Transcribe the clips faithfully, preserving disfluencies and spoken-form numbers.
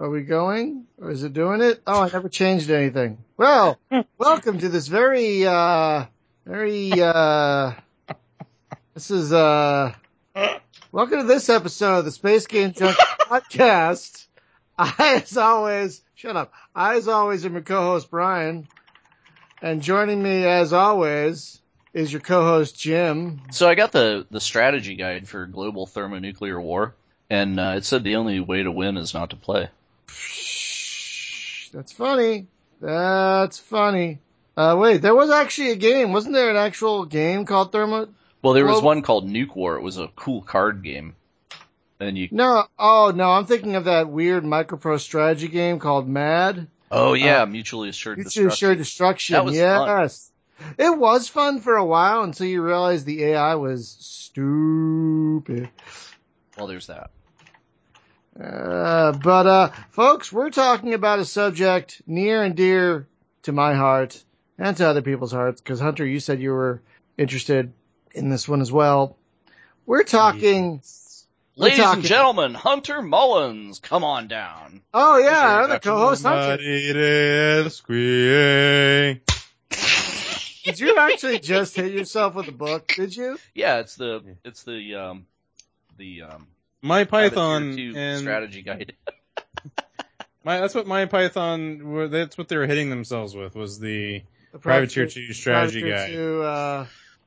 Are we going? Or is it doing it? Oh, I never changed anything. Well, welcome to this very, uh, very, uh, this is, uh, welcome to this episode of the Space Game Junkie podcast. I, as always, shut up. I, as always, am your co-host, Brian. And joining me, as always, is your co-host, Jim. So I got the, the strategy guide for global thermonuclear war, and uh, it said the only way to win is not to play. That's funny. That's funny. Uh, wait, there was actually a game. Wasn't there an actual game called Thermo? Well, there was Global? one called Nuke War. It was a cool card game. And you. No, oh no, I'm thinking of that weird micropro strategy game called Mad. Oh yeah, uh, mutually assured Mutually destruction. Assured Destruction. That was yes. fun. It was fun for a while until you realized the A I was stupid. Well, there's that. Uh, but, uh, folks, we're talking about a subject near and dear to my heart and to other people's hearts, because Hunter, you said you were interested in this one as well. We're talking... Ladies we're talking, and gentlemen, Hunter Mullins, come on down. Oh, yeah, our other co-host, Hunter. Did you actually just hit yourself with a book, did you? Yeah, it's the, it's the, um, the, um... My Python two and strategy guide. my that's what my Python were- that's what they were hitting themselves with was the, The Privateer two strategy Privateer guide. two, uh,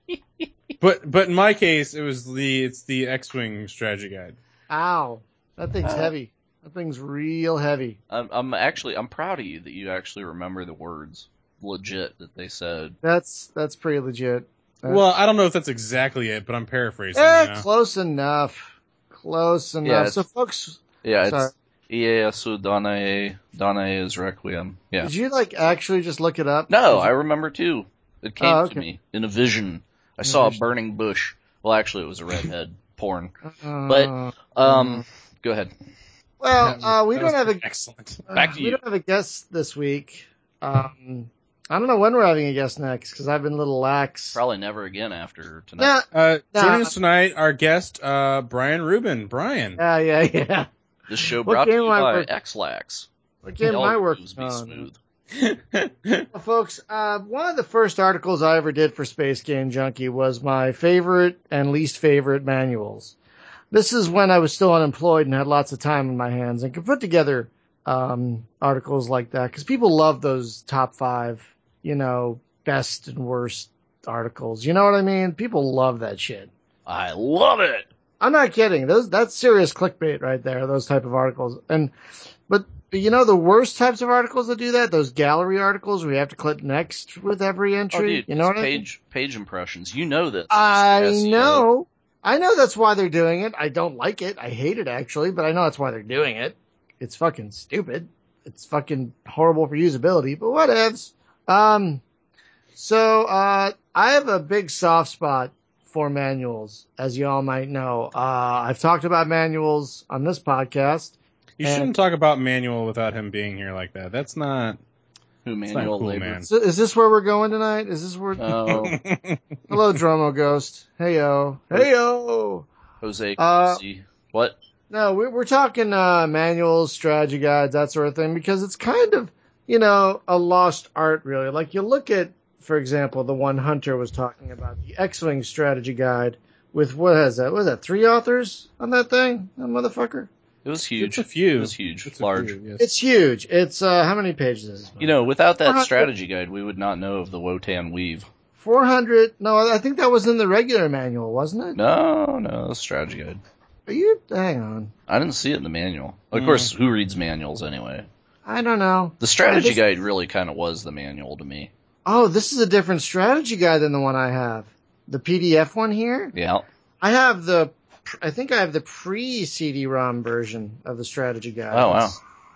But but in my case it was the it's the X-Wing strategy guide. ow. That thing's Oh. heavy. That thing's real heavy. I'm, I'm actually, I'm proud of you that you actually remember the words legit that they said. That's, that's pretty legit. Uh, Well, I don't know if that's exactly it, but I'm paraphrasing. eh, you know? close enough. Close enough. Yeah, so, it's- folks, Yeah, sorry. it's Ieyasu Danae, Danae's Requiem. Yeah. Did you, like, actually just look it up? No, Did I you- remember too. It came Oh, okay. to me in a vision. I In a saw vision. a burning bush. Well, actually, it was a redhead porn. Uh, But, Um, go ahead. well, uh, we That don't was have a, excellent. Back uh, to we you. don't have a guest this week. Um, I don't know when we're having a guest next, because I've been a little lax. Probably never again after tonight. Yeah, Uh, Nah. joining us tonight, our guest uh, Brian Rubin. Brian. yeah, yeah, yeah. This show What brought to game you am I by work- X-Lax. What game am All I your working moves be on? smooth. Well, folks, uh, one of the first articles I ever did for Space Game Junkie was my favorite and least favorite manuals. This is when I was still unemployed and had lots of time in my hands and could put together um, articles like that, because people love those top five, you know, best and worst articles. You know what I mean? People love that shit. I love it! I'm not kidding. Those that's serious clickbait right there. Those type of articles. And but you know the worst types of articles that do that, those gallery articles where you have to click next with every Oh, entry. dude, you know it's what I mean? page, page impressions. You know this. I S E O. know. I know that's why they're doing it. I don't like it. I hate it actually, but I know that's why they're doing it. It's fucking stupid. It's fucking horrible for usability, but whatevs. Um, so, uh, I have a big soft spot for manuals, as you all might know. Uh, I've talked about manuals on this podcast. You And- shouldn't talk about Manuel without him being here like that. That's not. Who It's manual not cool, labor. man. So is this where we're going tonight? Is this where? Oh, Hello, Dromo Ghost. Heyo. Heyo. Jose. Uh, Cusi. What? No, we're, we're talking uh, manuals, strategy guides, that sort of thing, because it's kind of, you know, a lost art, really. Like, you look at, for example, the one Hunter was talking about, the X-Wing strategy guide, with, what is that? What is that, three authors on that thing? That motherfucker? It was huge. It's a few. It was huge. It's a Large. few, yes. It's huge. It's, uh, how many pages is it? You know, without that Uh-huh. strategy guide, we would not know of the Wotan Weave. four hundred, no, I think that was in the regular manual, wasn't it? No, no, the strategy guide. Are you, hang on. I didn't see it in the manual. Of Mm. course, who reads manuals anyway? I don't know. The strategy This- guide really kind of was the manual to me. Oh, this is a different strategy guide than the one I have. The P D F one here? Yeah. I have the, I think I have the pre-C D ROM version of the strategy guide. Oh, wow.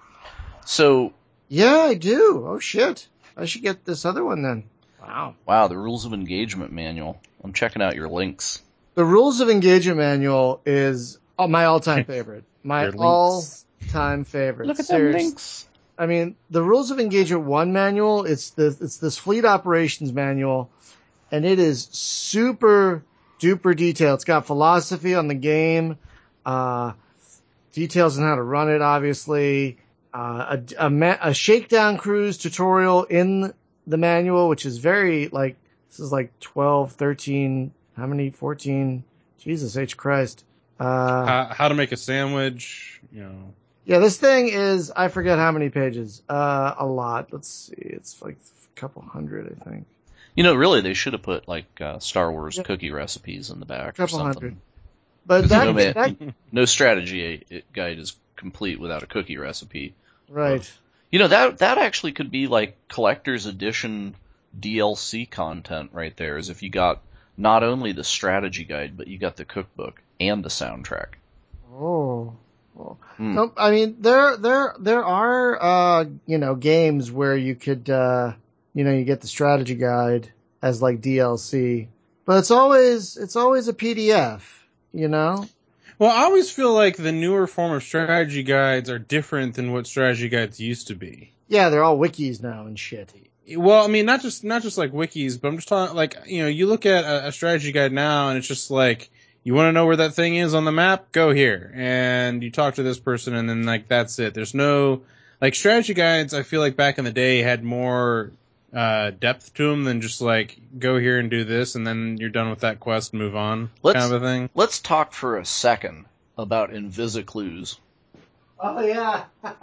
So, Yeah, I do. Oh, shit. I should get this other one then. Wow. wow, the rules of engagement manual. I'm checking out your links. The Rules of Engagement manual is oh, my all-time favorite. My Your links. all-time favorite. Look at Serious- them links. I mean, the Rules of Engagement one manual, it's the, it's this fleet operations manual, and it is super duper detailed. It's got philosophy on the game, uh, details on how to run it, obviously. uh, a, a, ma- a shakedown cruise tutorial in the manual, which is very like, this is like twelve, thirteen, how many, fourteen, Jesus H Christ. Uh, How, how to make a sandwich, you know. yeah, this thing is, I forget how many pages, uh, a lot. Let's see, it's like a couple hundred, I think. You know, really, they should have put like uh, Star Wars Yeah. cookie recipes in the back A couple or something. hundred. But that, no, man, that, no strategy guide is complete without a cookie recipe. right. You know, that that actually could be like collector's edition D L C content right there, is if you got not only the strategy guide, but you got the cookbook and the soundtrack. Oh. Well, Mm. no, I mean, there, there, there are, uh, you know, games where you could, uh, you know, you get the strategy guide as like D L C, but it's always, it's always a P D F, you know? Well, I always feel like the newer form of strategy guides are different than what strategy guides used to be. Yeah, they're all wikis now and shit. Well, I mean, not just not just like wikis, but I'm just talking like, you know, you look at a, a strategy guide now, and it's just like, you want to know where that thing is on the map? Go here, and you talk to this person, and then like that's it. There's no like strategy guides. I feel like back in the day had more uh, depth to them than just like go here and do this, and then you're done with that quest, and move on, Let's- kind of a thing. Let's talk for a second about Invisiclues. Oh yeah.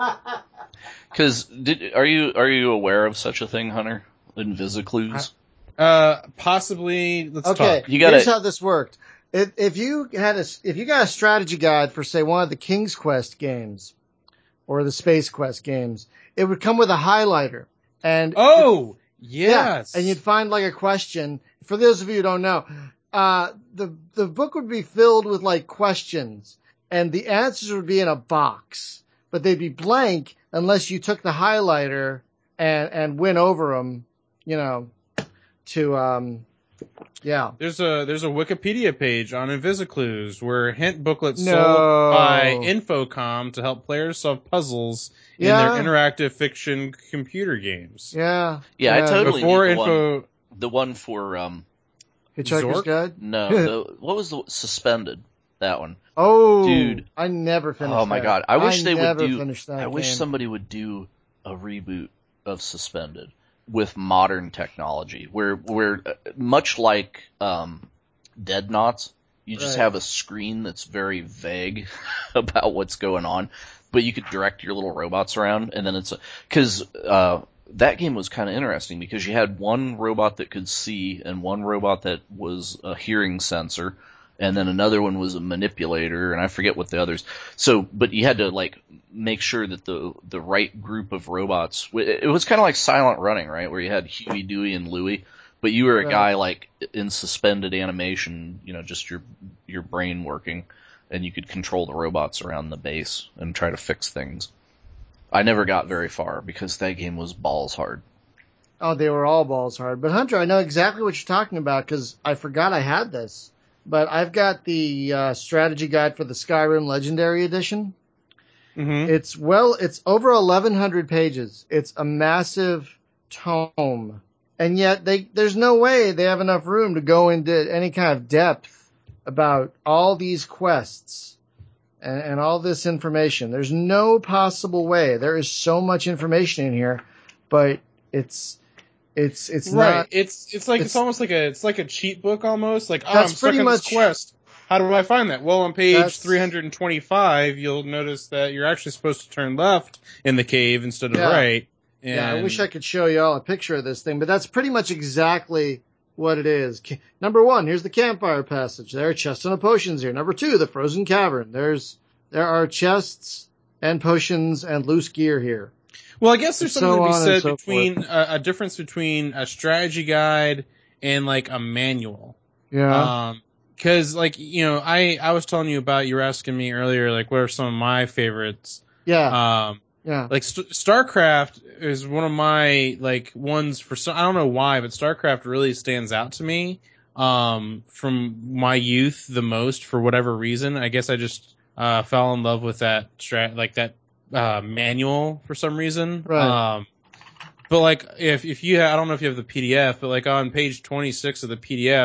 Because did are you are you aware of such a thing, Hunter? Invisiclues. Uh, possibly. Let's Okay, talk. You gotta- here's how this worked. If, if you had a, if you got a strategy guide for say one of the King's Quest games or the Space Quest games, it would come with a highlighter. And Oh, yes. yeah, and you'd find like a question. For those of you who don't know, uh, the the book would be filled with like questions, and the answers would be in a box, but they'd be blank unless you took the highlighter and and went over them, you know, to um, yeah. There's a there's a Wikipedia page on Invisiclues where hint booklets No. sold by Infocom to help players solve puzzles in Yeah. their interactive fiction computer games. Yeah. Yeah, I totally Before need the info, one, the one for um Hitchhiker's Zork? Guide? no, the, what was the suspended that one? Oh, Dude. I never finished Oh my that. god, I wish they would never do. finished that I wish game. somebody would do a reboot of Suspended with modern technology, where where uh, much like um, Dead Knots, you just Right. have a screen that's very vague about what's going on, but you could direct your little robots around, and then it's because uh, that game was kind of interesting because you had one robot that could see and one robot that was a hearing sensor. And then another one was a manipulator, and I forget what the others. So, but you had to like make sure that the the right group of robots. It was kind of like Silent Running, right, where you had Huey, Dewey, and Louie, but you were a Right. guy like in suspended animation, you know, just your your brain working, and you could control the robots around the base and try to fix things. I never got very far because that game was balls hard. Oh, they were all balls hard. But Hunter, I know exactly what you're talking about because I forgot I had this. But I've got the uh, strategy guide for the Skyrim Legendary Edition. Mhm. It's well, it's over eleven hundred pages. It's a massive tome, and yet they there's no way they have enough room to go into any kind of depth about all these quests and, and all this information. There's no possible way. There is so much information in here, but it's it's it's right. not. It's it's like it's, it's- almost like a it's like a cheat book almost. Like, oh, That's I'm stuck pretty on much- this quest. How do I find that? Well, on page That's- three hundred twenty-five, you'll notice that you're actually supposed to turn left in the cave instead of Yeah. right. And Yeah, I wish I could show you all a picture of this thing, but that's pretty much exactly what it is. Ca- Number one, here's the campfire passage. There are chests and potions here. Number two, the frozen cavern. There's there are chests and potions and loose gear here. Well, I guess there's So something to be on and said so between a, a difference between a strategy guide and like a manual. Yeah. Um, cause like, you know, I, I was telling you about, you were asking me earlier, like, what are some of my favorites? yeah. Um, yeah. like St- StarCraft is one of my like ones for some, I don't know why, but StarCraft really stands out to me, um, from my youth the most for whatever reason. I guess I just, uh, fell in love with that strat, like that, uh, manual for some reason. Right. Um, but like, if, if you, ha- I don't know if you have the P D F, but like on page twenty-six of the P D F,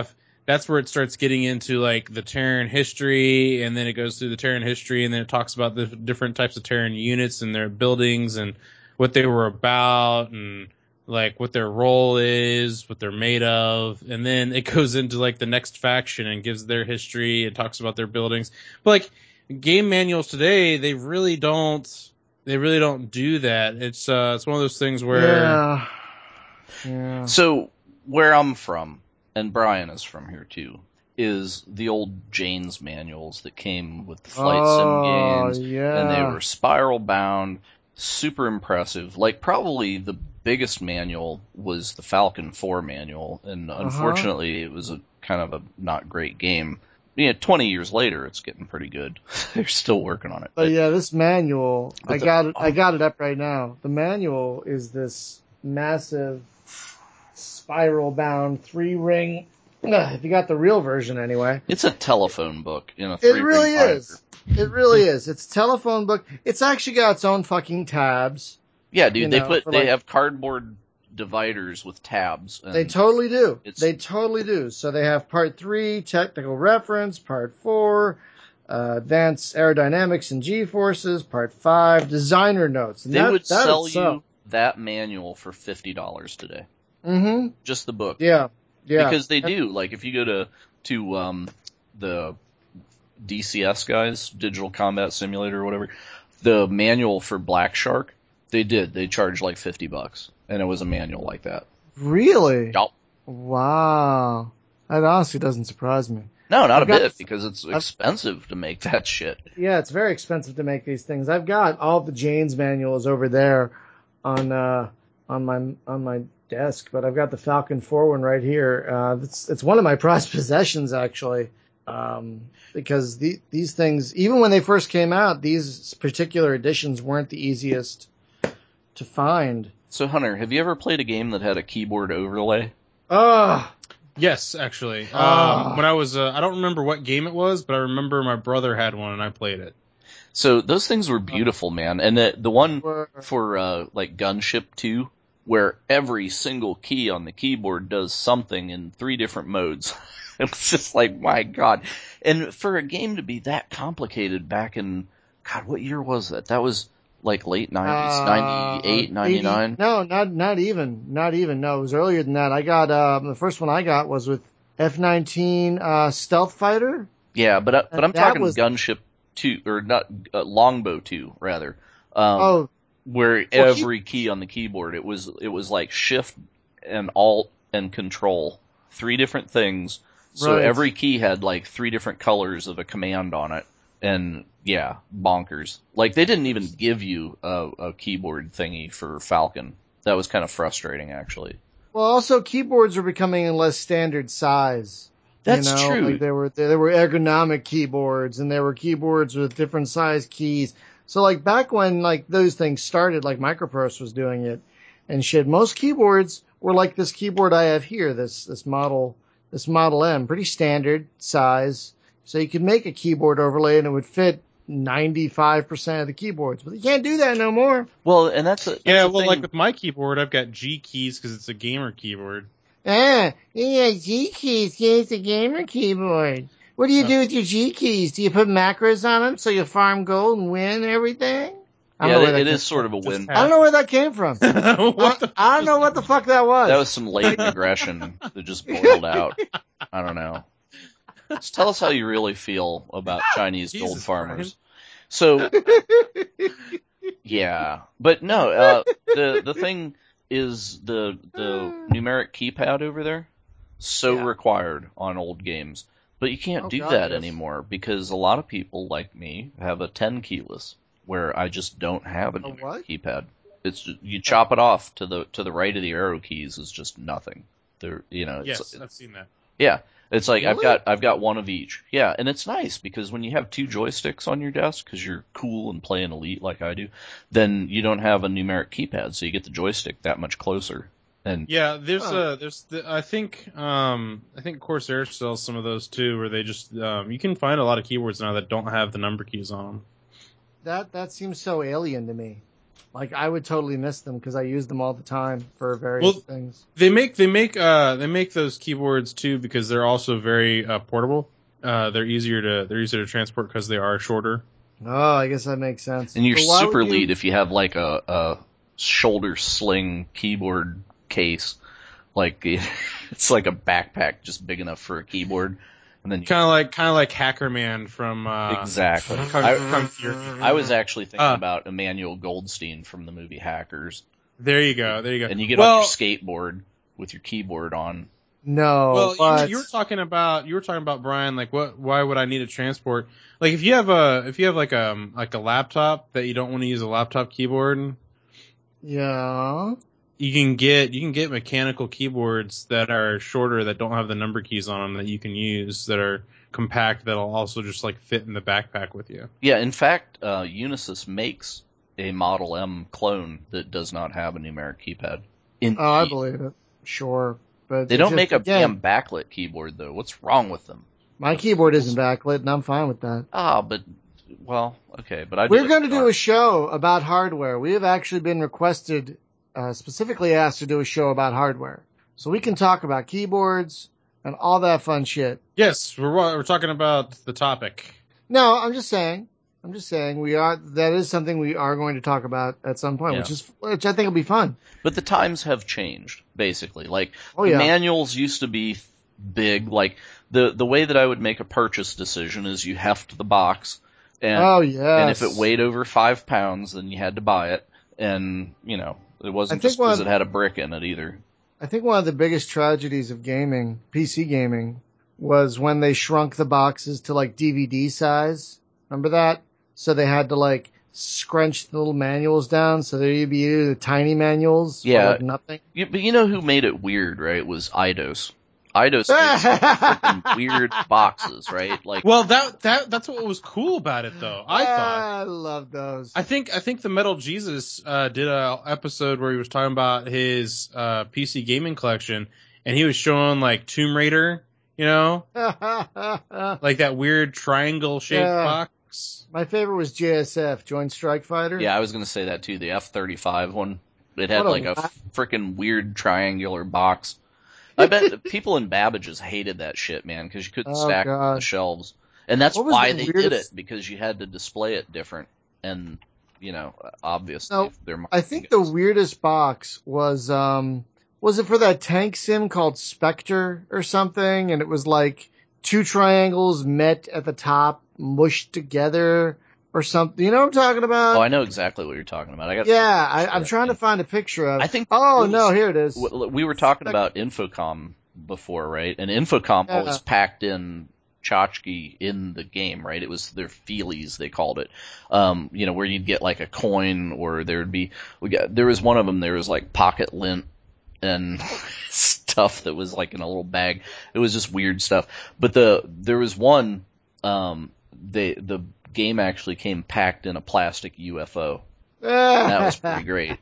that's where it starts getting into like the Terran history, and then it goes through the Terran history, and then it talks about the different types of Terran units and their buildings and what they were about and like what their role is, what they're made of, and then it goes into like the next faction and gives their history and talks about their buildings. But like game manuals today, they really don't they really don't do that. It's uh it's one of those things where Yeah. Yeah. So where I'm from, and Brian is from here too, is the old Jane's manuals that came with the flight Oh, sim games, yeah. and they were spiral bound, super impressive. Like probably the biggest manual was the Falcon four manual, and Uh-huh. unfortunately it was a kind of a not great game. Yeah, twenty years later, it's getting pretty good. They're still working on it. But yeah, this manual, But I the- got it. I got it up right now. The manual is this massive spiral bound three ring. If you got the real version, anyway. It's a telephone book in a three It really ring is. It really is. It's a telephone book. It's actually got its own fucking tabs. Yeah, dude, You they know, put for they like- have cardboard dividers with tabs. And They totally do. It's- They totally do. So they have part three, technical reference, part four, uh, advanced aerodynamics and G-forces, part five, designer notes. And they that, would that sell itself- you that manual for fifty dollars today, Mm-hmm. just the book. Yeah. Yeah. Because they do. Like if you go to to um, the D C S guys, Digital Combat Simulator or whatever, the manual for Black Shark, they did. They charged like fifty bucks, and it was a manual like that. Really? Yup. Wow. That honestly doesn't surprise me. No, not I've a got- bit, because it's expensive to make that shit. Yeah, it's very expensive to make these things. I've got all the Jane's manuals over there on uh, on my on my desk, but I've got the Falcon four one right here. Uh, it's it's one of my prized possessions actually, um, because the, these things, even when they first came out, these particular editions weren't the easiest to find. So, Hunter, have you ever played a game that had a keyboard overlay? Ah, yes, actually. Ah. Um, when I was, uh, I don't remember what game it was, but I remember my brother had one and I played it. So those things were beautiful, man. And the the one were- for uh, like Gunship two, where every single key on the keyboard does something in three different modes. It was just like, my God. And for a game to be that complicated back in, God, what year was that? That was like late nineties, Uh, ninety-eight, ninety-nine? eighty No, not not even, not even. No, it was earlier than that. I got um, the first one I got was with F nineteen uh, Stealth Fighter. Yeah, but uh, but I'm That talking was- Gunship two, or not, uh, Longbow two, rather. Um, Oh, where Well, he- every key on the keyboard, it was it was like Shift and Alt and Control, three different things. So Right. every key had like three different colors of a command on it, and yeah, bonkers. Like they didn't even give you a, a keyboard thingy for Falcon. That was kind of frustrating, actually. well, also keyboards were becoming a less standard size. That's you know? true. Like there were there were ergonomic keyboards, and there were keyboards with different size keys. So like back when like those things started, like Microprose was doing it and shit, most keyboards were like this keyboard I have here, this this model this Model M, pretty standard size. So you could make a keyboard overlay and it would fit ninety-five percent of the keyboards. But you can't do that no more. Well, and that's a that's Yeah, the well, thing. like with my keyboard, I've got G keys because it's a gamer keyboard. Ah, yeah, G keys, yeah, it's a gamer keyboard. What do you Oh. do with your G keys? Do you put macros on them so you farm gold and win everything? I yeah, don't know where it, that it came is sort of a Just win. have- I don't know where that came from. I, what the I don't know what the fuck that was. That was some latent aggression that just boiled out. I don't know. Just tell us how you really feel about Chinese gold Jesus farmers. So, yeah, but no, uh, the the thing is the the numeric keypad over there, so Yeah. required on old games, but you can't Oh, do God, that yes. anymore because a lot of people like me have a ten keyless where I just don't have a A numeric what? keypad. It's just, you chop it off to the to the right of the arrow keys is just nothing. There, you know, it's, Yes, I've seen that. yeah, it's like I've Really? got I've got one of each. Yeah, and it's nice because when you have two joysticks on your desk because you're cool and playing Elite like I do, then you don't have a numeric keypad, so you get the joystick that much closer. And Yeah, there's Huh. uh there's the, I think um I think Corsair sells some of those too, where they just um you can find a lot of keyboards now that don't have the number keys on them. That that seems so alien to me. Like I would totally miss them because I use them all the time for various Well, things. They make they make uh they make those keyboards too because they're also very uh, portable. Uh, they're easier to they're easier to transport because they are shorter. Oh, I guess that makes sense. And you're But why would super you- lead if you have like a, a shoulder sling keyboard case. Like it's like a backpack just big enough for a keyboard. And then you, Kind of like kind of like Hacker Man from uh, exactly. Kung, I, Kung Fury. I was actually thinking Uh. about Emmanuel Goldstein from the movie Hackers. There you go. There you go. And you get well, off your skateboard with your keyboard on. No, Well, but you, you were talking about you were talking about Brian. Like, what? Why would I need a transport? Like, if you have a if you have like a like a laptop that you don't want to use a laptop keyboard, yeah. you can get you can get mechanical keyboards that are shorter that don't have the number keys on them that you can use that are compact that'll also just like fit in the backpack with you. Yeah, in fact, uh, Unisys makes a Model M clone that does not have a numeric keypad. In Oh, I believe it. Sure, but They it's don't just, make a again, damn backlit keyboard though. What's wrong with them? My keyboard isn't backlit, and I'm fine with that. Ah, but well, okay, but I. We're going to do a show about hardware. We have actually been requested, uh, specifically asked to do a show about hardware, so we can talk about keyboards and all that fun shit. Yes, we're we're talking about the topic. No, I'm just saying. I'm just saying we are. That is something we are going to talk about at some point, Yeah. which is which I think will be fun. But the times have changed, basically. Like Oh, yeah. manuals used to be big. Like the the way that I would make a purchase decision is you heft the box, and Oh yeah. and if it weighed over five pounds, then you had to buy it. And you know, it wasn't I think just because one- it had a brick in it either. I think one of the biggest tragedies of gaming, P C gaming, was when they shrunk the boxes to like D V D size. Remember that? So they had to like scrunch the little manuals down so there you'd be the tiny manuals. for, Yeah. like, nothing. You, but you know who made it weird, right? Was Eidos. Eidos made some freaking weird boxes, right? Like, Well, that that that's what was cool about it, though. I thought. I love those. I think I think the Metal Jesus uh, did a episode where he was talking about his uh, P C gaming collection, and he was showing like Tomb Raider, you know, like that weird triangle shaped Yeah. box. My favorite was J S F, Joint Strike Fighter. yeah, I was gonna say that too. The F thirty-five one. It had What a like a wa- freaking weird triangular box. I bet people in Babbage's hated that shit, man, because you couldn't Oh, stack it on God. the shelves. And that's What was why the they did weirdest- it, because you had to display it different. And, you know, obviously, No, if they're I think the weirdest box was, um, was it for that tank sim called Spectre or something? And it was like two triangles met at the top, mushed together or something. You know what I'm talking about? Oh, I know exactly what you're talking about. I got. yeah, I, I'm trying to find a picture of. I think. Oh it was- no, here it is. w- We were talking about Infocom before, right? And Infocom Yeah. always packed in tchotchke in the game, right? It was their feelies, they called it. Um, you know, where you'd get like a coin, or there would be. We got there was one of them. There was like pocket lint and stuff that was like in a little bag. It was just weird stuff. But the there was one. Um, they the game actually came packed in a plastic U F O. That was pretty great.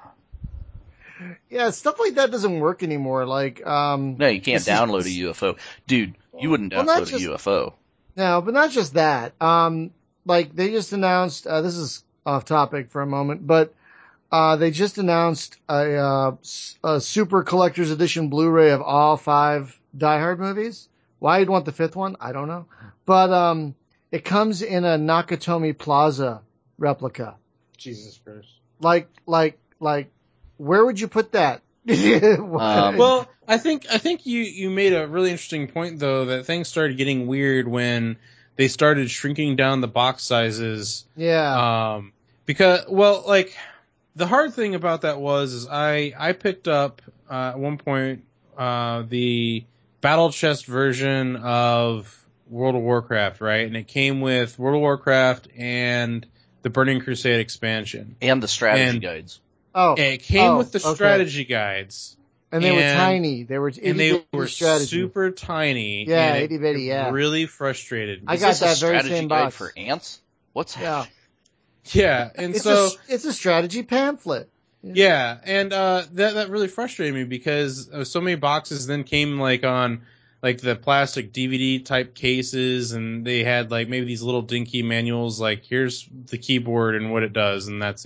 Yeah, stuff like that doesn't work anymore. Like, um, No, you can't this is- download a U F O, dude. You wouldn't Well, not download a just- U F O. No, but not just that. Um, like they just announced. Uh, this is off topic for a moment, but uh, they just announced a, uh, s- a super collector's edition Blu-ray of all five Die Hard movies. Why you'd want the fifth one, I don't know. But um, it comes in a Nakatomi Plaza replica. Jesus Christ. Like, like, like, where would you put that? Um, Well, I think I think you, you made a really interesting point though that things started getting weird when they started shrinking down the box sizes. yeah. Um, because well, like the hard thing about that was is I I picked up uh, at one point uh, the Battle Chest version of World of Warcraft, right? And it came with World of Warcraft and the Burning Crusade expansion. and the strategy and- guides. Oh, And it came Oh, with the okay. strategy guides. and they were and- tiny. They were And they itty-bitty were strategy. super tiny. Yeah, and it- itty bitty, it yeah. really frustrated me. I Is got this that a very strategy same guide box. for ants? What's Yeah. Yeah, and It's so a it's a strategy pamphlet. yeah, and uh, that that really frustrated me because uh, so many boxes then came like on like the plastic D V D type cases, and they had like maybe these little dinky manuals like here's the keyboard and what it does, and that's it.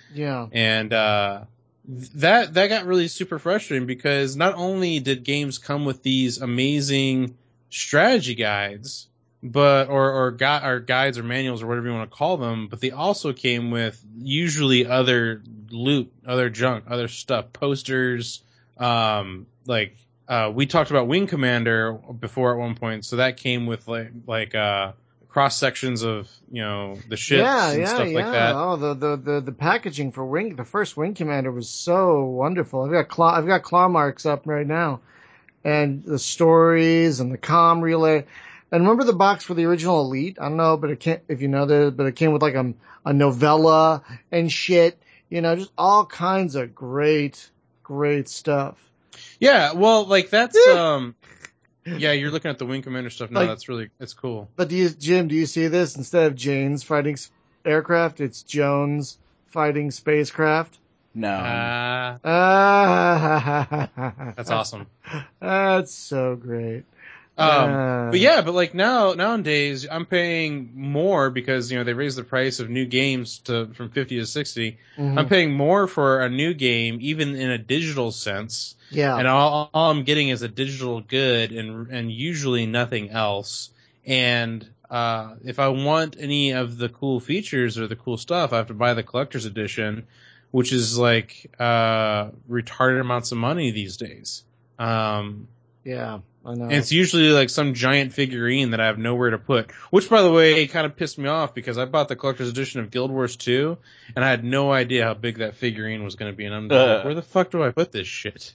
Yeah. And uh, that that got really super frustrating because not only did games come with these amazing strategy guides, but or or, gu- or guides or manuals or whatever you want to call them, but they also came with usually other loot, other junk, other stuff, posters, um, like. Uh, we talked about Wing Commander before at one point, so that came with like like uh, cross sections of you know the ships Yeah, and yeah, stuff yeah. like that. Oh, the, the, the, the packaging for Wing, the first Wing Commander was so wonderful. I've got claw, I've got claw marks up right now, and the stories and the comm relay. And remember the box for the original Elite? I don't know, but it can't if you know that, but it came with like a a novella and shit. You know, just all kinds of great, great stuff. Yeah, well, like that's um, yeah, you're looking at the Wing Commander stuff now. Like- That's really it's cool. But do you, Jim, do you see this? Instead of Jane's fighting s- aircraft, it's Jones fighting spacecraft. No. Ah, Ah, that's awesome. That's so great. Um, Uh, but yeah, but like now nowadays, I'm paying more because you know they raised the price of new games to from fifty to sixty. mhm. I'm paying more for a new game, even in a digital sense. Yeah. And all, all I'm getting is a digital good and and usually nothing else. And uh, if I want any of the cool features or the cool stuff, I have to buy the collector's edition, which is like uh, retarded amounts of money these days. Um, Yeah, I know. and it's usually like some giant figurine that I have nowhere to put. Which, by the way, kind of pissed me off because I bought the collector's edition of Guild Wars two, and I had no idea how big that figurine was going to be. And I'm just Uh. like, where the fuck do I put this shit?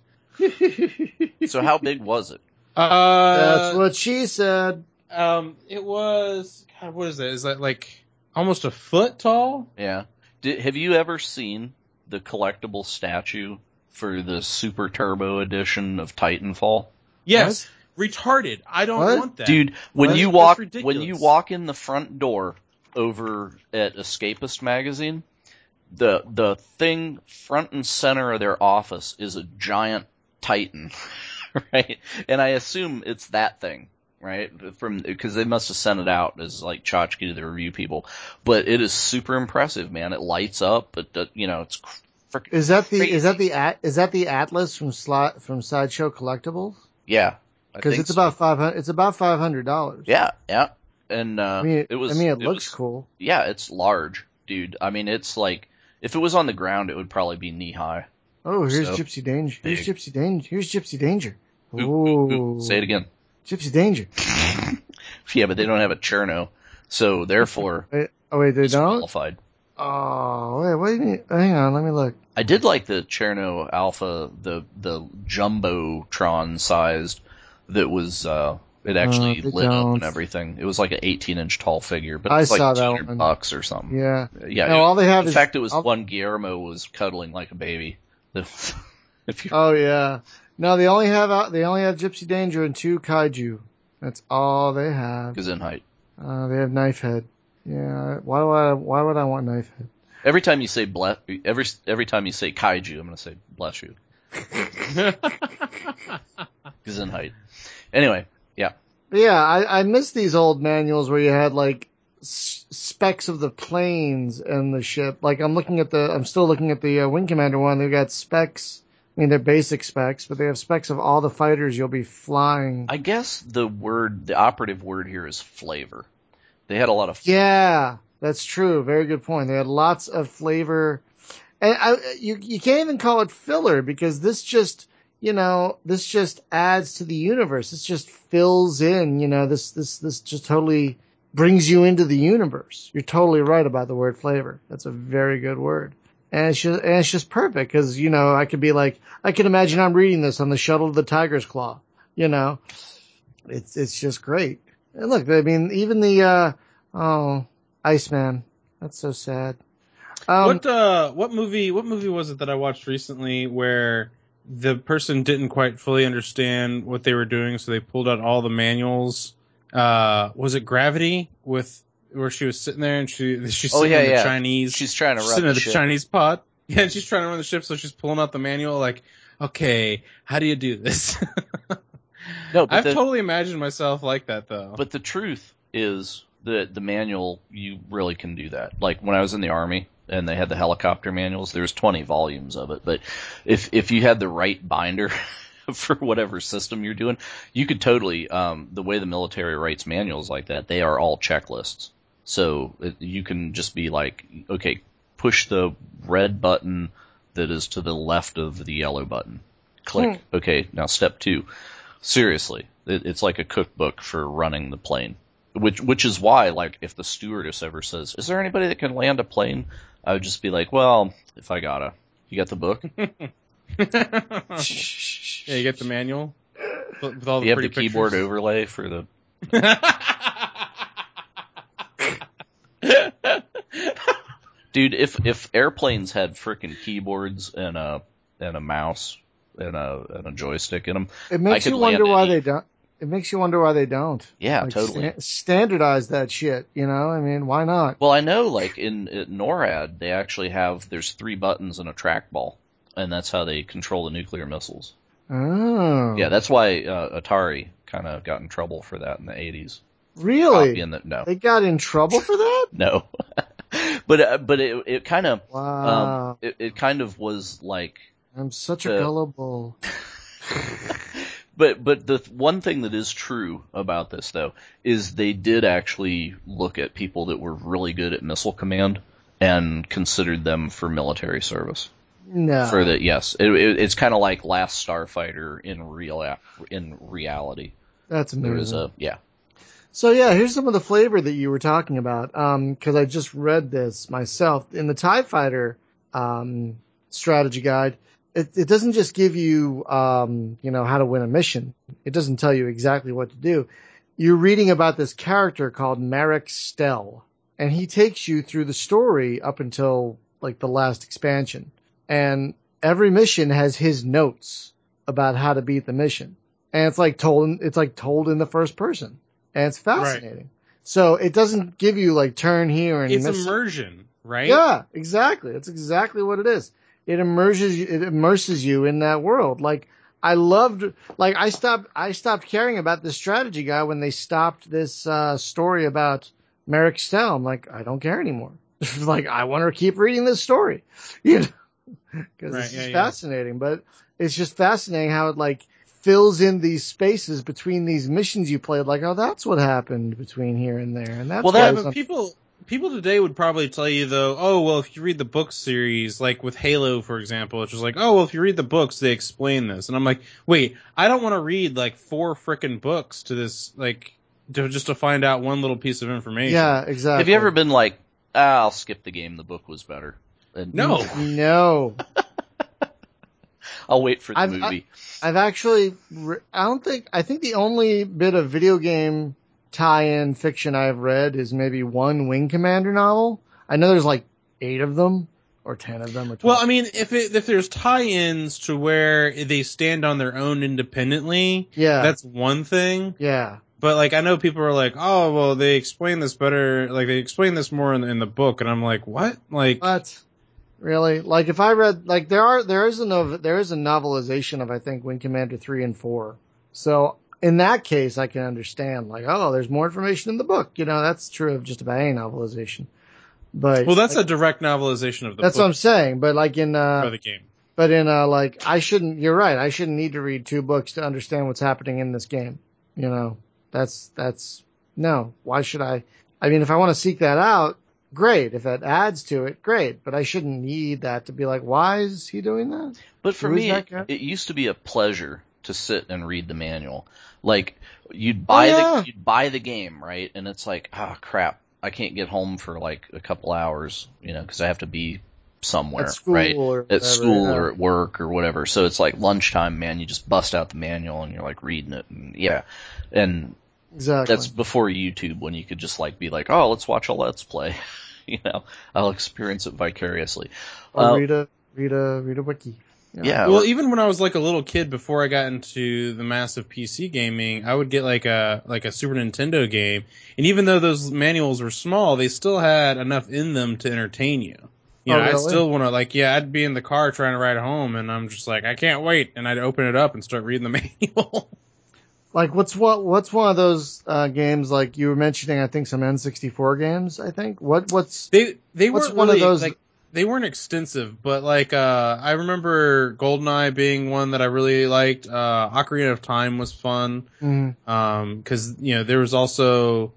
So how big was it? Uh, That's what she said. um, it was. God, what is that? Is that like almost a foot tall? Yeah. Did, have you ever seen the collectible statue for the Super Turbo edition of Titanfall? Yes, retarded. I don't What? want that, Dude, when What? you That's walk ridiculous. when you walk in the front door over at Escapist magazine, the the thing front and center of their office is a giant Titan, right? And I assume it's that thing, right? From because they must have sent it out as like tchotchke to the review people, but it is super impressive, man. It lights up, but uh, you know it's freaking Is that the crazy. is that the at, is that the Atlas from slot from Sideshow Collectibles? Yeah, I Because think it's so. about five hundred. It's about five hundred dollars. Yeah, yeah, and uh, I mean, it was. I mean, it, it looks was- cool. Yeah, it's large, dude. I mean, it's like if it was on the ground, it would probably be knee high. Oh, here's So Gypsy Danger. Here's big. Gypsy Danger. Here's Gypsy Danger. Ooh, ooh, ooh. Ooh. Say it again. Gypsy Danger. Yeah, but they don't have a Cherno, so therefore Wait, oh wait, they don't. disqualified. Oh wait, what do you mean? Hang on, let me look. I did like the Cherno Alpha, the the Jumbotron sized that was uh it actually Uh, they lit up don't. and everything. It was like an eighteen inch tall figure, but I it's like saw that two hundred one. bucks or something. Yeah. Yeah. No, it- all they have in is. fact, it was all- one Guillermo was cuddling like a baby. If you Oh yeah. No, they only have out. They only have Gypsy Danger and two Kaiju. That's all they have. is in height. Uh, they have Knife Head. Yeah. Why do I? Why would I want Knife Head? Every time you say bless, every every time you say kaiju, I'm gonna say bless you. Is in height. Anyway, yeah. But yeah, I, I miss these old manuals where you had like s- specs of the planes and the ship. Like I'm looking at the, I'm still looking at the uh, Wing Commander one. They've got specs. I mean, they're basic specs, but they have specs of all the fighters you'll be flying. I guess the word, the operative word here is flavor. They had a lot of Yeah, that's true. Very good point. They had lots of flavor, and I, you you can't even call it filler because this just, you know, this just adds to the universe. This just fills in, you know, this this this just totally brings you into the universe. You're totally right about the word flavor. That's a very good word, and it's just and it's just perfect because you know I could be like I can imagine I'm reading this on the shuttle to the Tiger's Claw. You know, it's it's just great. And look, I mean, even the uh, oh, Iceman. That's so sad. Um, what uh, what movie? What movie was it that I watched recently where the person didn't quite fully understand what they were doing, so they pulled out all the manuals? Uh, was it Gravity with where she was sitting there and she she's Oh, sitting yeah, in the yeah. Chinese? She's trying to she's run sitting the in the ship. Chinese pod. Yeah, and she's trying to run the ship, so she's pulling out the manual. Like, okay, how do you do this? No, but I've the, totally imagined myself like that though. but the truth is that the manual, you really can do that. Like when I was in the army and they had the helicopter manuals. There's twenty volumes of it, but if if you had the right binder for whatever system you're doing, you could totally, um, the way the military writes manuals like that, they are all checklists. So it, you can just be like, okay, push the red button that is to the left of the yellow button. Click. Hmm. Okay, now step two. Seriously, it, it's like a cookbook for running the plane. Which which is why, like, if the stewardess ever says, "Is there anybody that can land a plane?" I would just be like, "Well, if I gotta." You got the book? Yeah, you get the manual with all the you pretty have the pictures. Keyboard overlay for the. Dude, if if airplanes had frickin' keyboards and a and a mouse and a and a joystick in them, it makes I you could wonder land why any- they don't. It makes you wonder why they don't. Yeah, like, totally. Sta- standardize that shit, you know? I mean, why not? Well, I know, like, in, in NORAD, they actually have, there's three buttons and a trackball, and that's how they control the nuclear missiles. Oh. Yeah, that's why uh, Atari kind of got in trouble for that in the eighties. Really? Copying the, no. They got in trouble for that? No. but uh, but it, it kind of, Wow. um, it, it kind of was like... I'm such a uh, gullible... But but the one thing that is true about this, though, is they did actually look at people that were really good at missile command and considered them for military service. No. For the yes, it, it, it's kind of like Last Starfighter in real in reality. That's amazing. There was a yeah. So yeah, here's some of the flavor that you were talking about. Um, because I just read this myself in the TIE Fighter um strategy guide. It, it doesn't just give you, um, you know, how to win a mission. It doesn't tell you exactly what to do. You're reading about this character called Marek Stell, and he takes you through the story up until like the last expansion. And every mission has his notes about how to beat the mission. And it's like told, it's like told in the first person. And it's fascinating. Right. So it doesn't give you like turn here and it's miss immersion, right? Yeah, exactly. That's exactly what it is. It immerses you, it immerses you in that world. Like, I loved, like, I stopped, I stopped caring about this strategy guy when they stopped this, uh, story about Marek Stell. I'm like, I don't care anymore. Like, I want to keep reading this story, you know, cause right, it's yeah, just yeah. fascinating, but it's just fascinating how it, like, fills in these spaces between these missions you played. Like, oh, that's what happened between here and there. And that's well, why that, but some- people, People today would probably tell you, though, oh, well, if you read the book series, like with Halo, for example, it's just like, oh, well, if you read the books, they explain this. And I'm like, wait, I don't want to read, like, four frickin' books to this, like, to, just to find out one little piece of information. Yeah, exactly. Have you ever been like, ah, I'll skip the game, the book was better? And No. No. I'll wait for the I've, movie. I, I've actually, I don't think, I think the only bit of video game tie-in fiction I've read is maybe one Wing Commander novel. I know there's like eight of them or ten of them or twelve. Well, I mean, if it, if there's tie-ins to where they stand on their own independently, yeah, that's one thing. Yeah. But like, I know people are like, oh, well, they explain this better, like they explain this more in, in the book, and I'm like, what? Like, what? Really? Like, if I read, like, there are, there is a nov- there is a novelization of, I think, Wing Commander three and four. So, in that case, I can understand, like, oh, there's more information in the book. You know, that's true of just about any novelization. But well, that's like, a direct novelization of the that's book. what I'm saying. But like in, uh, for the game. But in, uh, like, I shouldn't, you're right, I shouldn't need to read two books to understand what's happening in this game. You know, that's, that's, no, why should I? I mean, if I want to seek that out, great. If it adds to it, great. But I shouldn't need that to be like, why is he doing that? But for Who is me, that it, guy? it used to be a pleasure to sit and read the manual. Like, you'd buy Oh, yeah. the you'd buy the game, right? And it's like, ah, crap, I can't get home for like a couple hours, you know, because I have to be somewhere, At school right? or At whatever, school yeah. or at work or whatever. So it's like lunchtime, man. You just bust out the manual and you're like reading it, and yeah, and Exactly. that's before YouTube, when you could just like be like, oh, let's watch a Let's Play. You know, I'll experience it vicariously. Or Uh, read a, read a, read a wiki. You know? yeah. Well, or- even when I was like a little kid, before I got into the massive P C gaming, I would get like a like a Super Nintendo game, and even though those manuals were small, they still had enough in them to entertain you. You Oh, know, I really? still want to like, yeah, I'd be in the car trying to ride home, and I'm just like, I can't wait, and I'd open it up and start reading the manual. Like, what's what, what's one of those, uh, games, like you were mentioning, I think some N sixty-four games, I think? What, what's, They they what's weren't one really of those, like they weren't extensive, but like uh I remember GoldenEye being one that I really liked. Uh Ocarina of Time was fun. Mm. Um cuz you know, there was also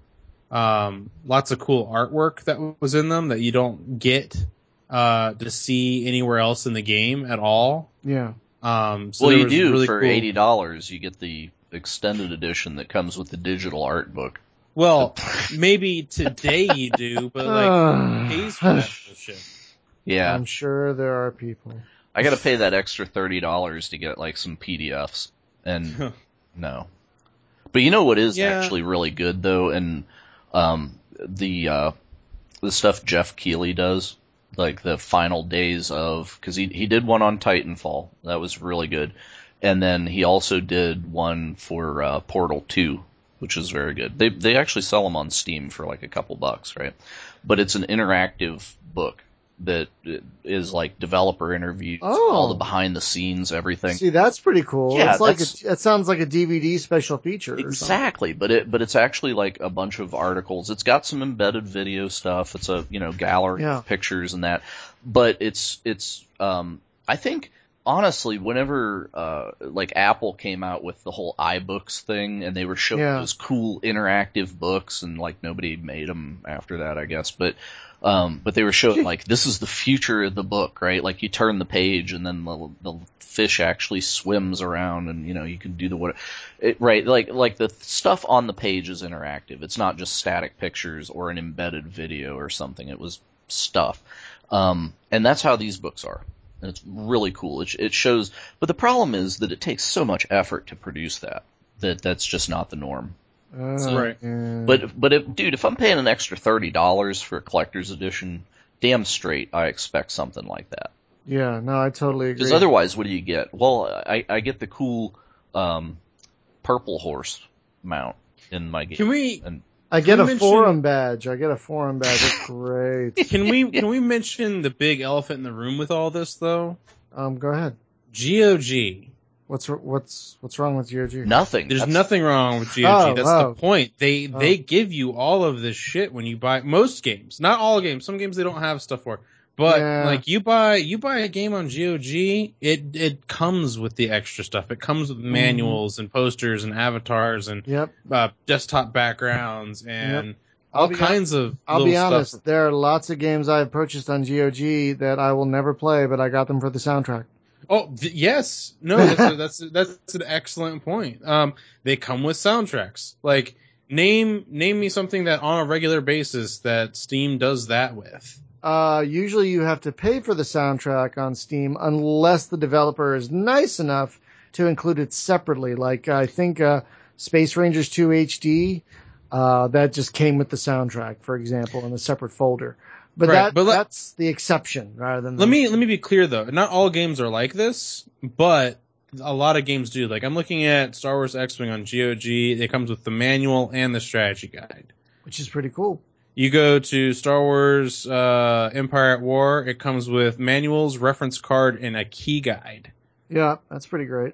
um lots of cool artwork that was in them that you don't get uh to see anywhere else in the game at all. Yeah. Um so Well, there you was do really for cool... eighty dollars. You get the extended edition that comes with the digital art book. Well, maybe today you do, but like who pays for that bullshit? Yeah, I'm sure there are people. I got to pay that extra thirty dollars to get like some P D Fs, and no. But you know what is Yeah. actually really good though, and um, the uh, the stuff Jeff Keighley does, like the final days of, because he he did one on Titanfall, that was really good, and then he also did one for uh, Portal two, which is very good. They they actually sell them on Steam for like a couple bucks, right? But it's an interactive book that is like developer interviews, Oh. all the behind the scenes, everything. See, that's pretty cool. Yeah, it's like that's- a, it sounds like a D V D special feature. Or Exactly, but it but it's actually like a bunch of articles. It's got some embedded video stuff. It's a you know gallery Yeah. of pictures and that. But it's it's um I think honestly whenever uh like Apple came out with the whole iBooks thing and they were showing Yeah. those cool interactive books and like nobody made them after that I guess, but um but they were showing like this is the future of the book, right? Like you turn the page and then the the fish actually swims around and you know you can do the what it, right like like the stuff on the page is interactive. It's not just static pictures or an embedded video or something. It was stuff. Um and that's how these books are. And it's really cool. It, it shows, but the problem is that it takes so much effort to produce that that that's just not the norm. Uh, So- Right. yeah. But but if, dude, if I'm paying an extra thirty dollars for a collector's edition, damn straight I expect something like that. yeah, no, I totally agree. Because otherwise, what do you get? Well, I I get the cool um, purple horse mount in my game. Can we And I get we a mention- forum badge. I get a forum badge. It's great. can we can we mention the big elephant in the room with all this though? Um, go ahead. G O G. What's what's what's wrong with G O G? nothing. There's That's- nothing wrong with G O G. Oh, That's oh. the point. They Oh. they give you all of this shit when you buy most games. Not all games. Some games they don't have stuff for. But Yeah. like you buy you buy a game on G O G, it it comes with the extra stuff. It comes with manuals and posters and avatars and Yep. uh, desktop backgrounds and I'll all be- kinds of I'll little be honest. stuff. There are lots of games I've purchased on G O G that I will never play, but I got them for the soundtrack. Oh th- yes, no, that's a, that's a, that's an excellent point. Um, they come with soundtracks. Like name name me something that on a regular basis that Steam does that with. Uh, usually you have to pay for the soundtrack on Steam unless the developer is nice enough to include it separately. Like I think uh, Space Rangers two H D, uh, that just came with the soundtrack, for example, in a separate folder. But, Right, that, but let- that's the exception rather than Let the, me let me be clear though. Not all games are like this, but a lot of games do. Like I'm looking at Star Wars X-Wing on G O G. It comes with the manual and the strategy guide. which is pretty cool. You go to Star Wars uh, Empire at War. It comes with manuals, reference card, and a key guide. Yeah, that's pretty great.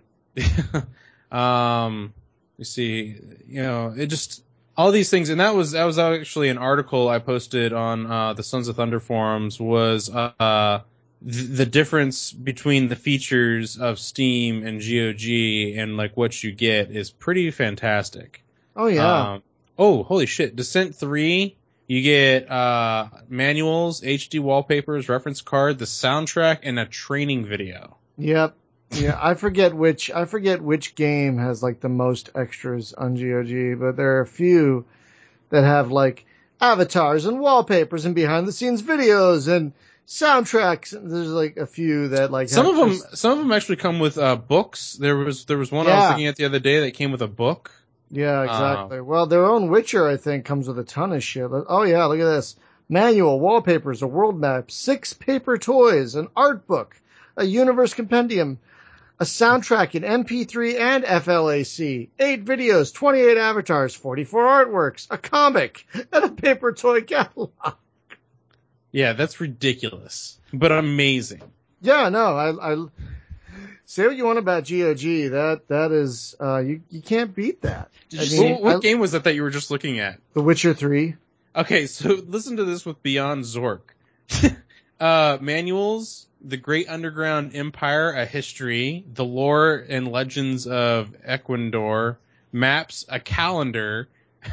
um, you see, you know, it just all these things, and that was that was actually an article I posted on uh, the Sons of Thunder forums. Was uh, th- the difference between the features of Steam and G O G and like what you get is pretty fantastic. Oh yeah. Um, oh, holy shit! Descent three. You get uh, manuals, H D wallpapers, reference card, the soundtrack, and a training video. Yep. Yeah, I forget which I forget which game has like the most extras on G O G, but there are a few that have like avatars and wallpapers and behind the scenes videos and soundtracks. There's like a few that like Some have of them, just- some of them actually come with uh, books. There was there was one I was Yeah. looking at the other day that came with a book. Yeah, exactly. well, their own Witcher, I think, comes with a ton of shit. Oh yeah, look at this. Manual, wallpapers, a world map, six paper toys, an art book, a universe compendium, a soundtrack in M P three and F L A C, eight videos, twenty-eight avatars, forty-four artworks, a comic, and a paper toy catalog. Yeah, that's ridiculous, but amazing. Yeah, no, I, I say what you want about G O G. That that is, uh, you you can't beat that. Did I you mean, see, what I- game was that that you were just looking at? The Witcher three. Okay, so listen to this with Beyond Zork. Uh, manuals, The Great Underground Empire, A History, The Lore and Legends of Equandor, Maps, A Calendar,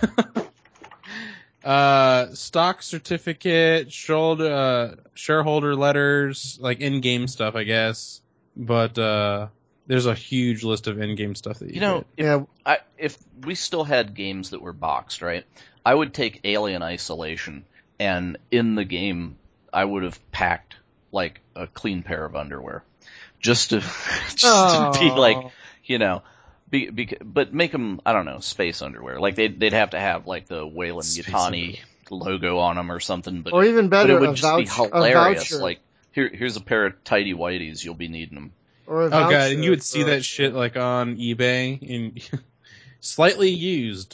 uh, Stock Certificate, shareholder, uh, shareholder letters, like in-game stuff, I guess. But, uh, there's a huge list of in-game stuff that you, You know, get. if, Yeah. I, if we still had games that were boxed, right, I would take Alien Isolation, and in the game, I would have packed, like, a clean pair of underwear. Just to, just Oh. to be like, you know, be, be, but make them, I don't know, space underwear. Like, they'd, they'd have to have, like, the Wayland Space Yutani logo on them or something, but, Or even but better, it would a just be voucher, a hilarious. voucher. Like, here, here's a pair of tidy whities, you'll be needing them. Or a Oh god, voucher and you would see for- that shit like on eBay in slightly used.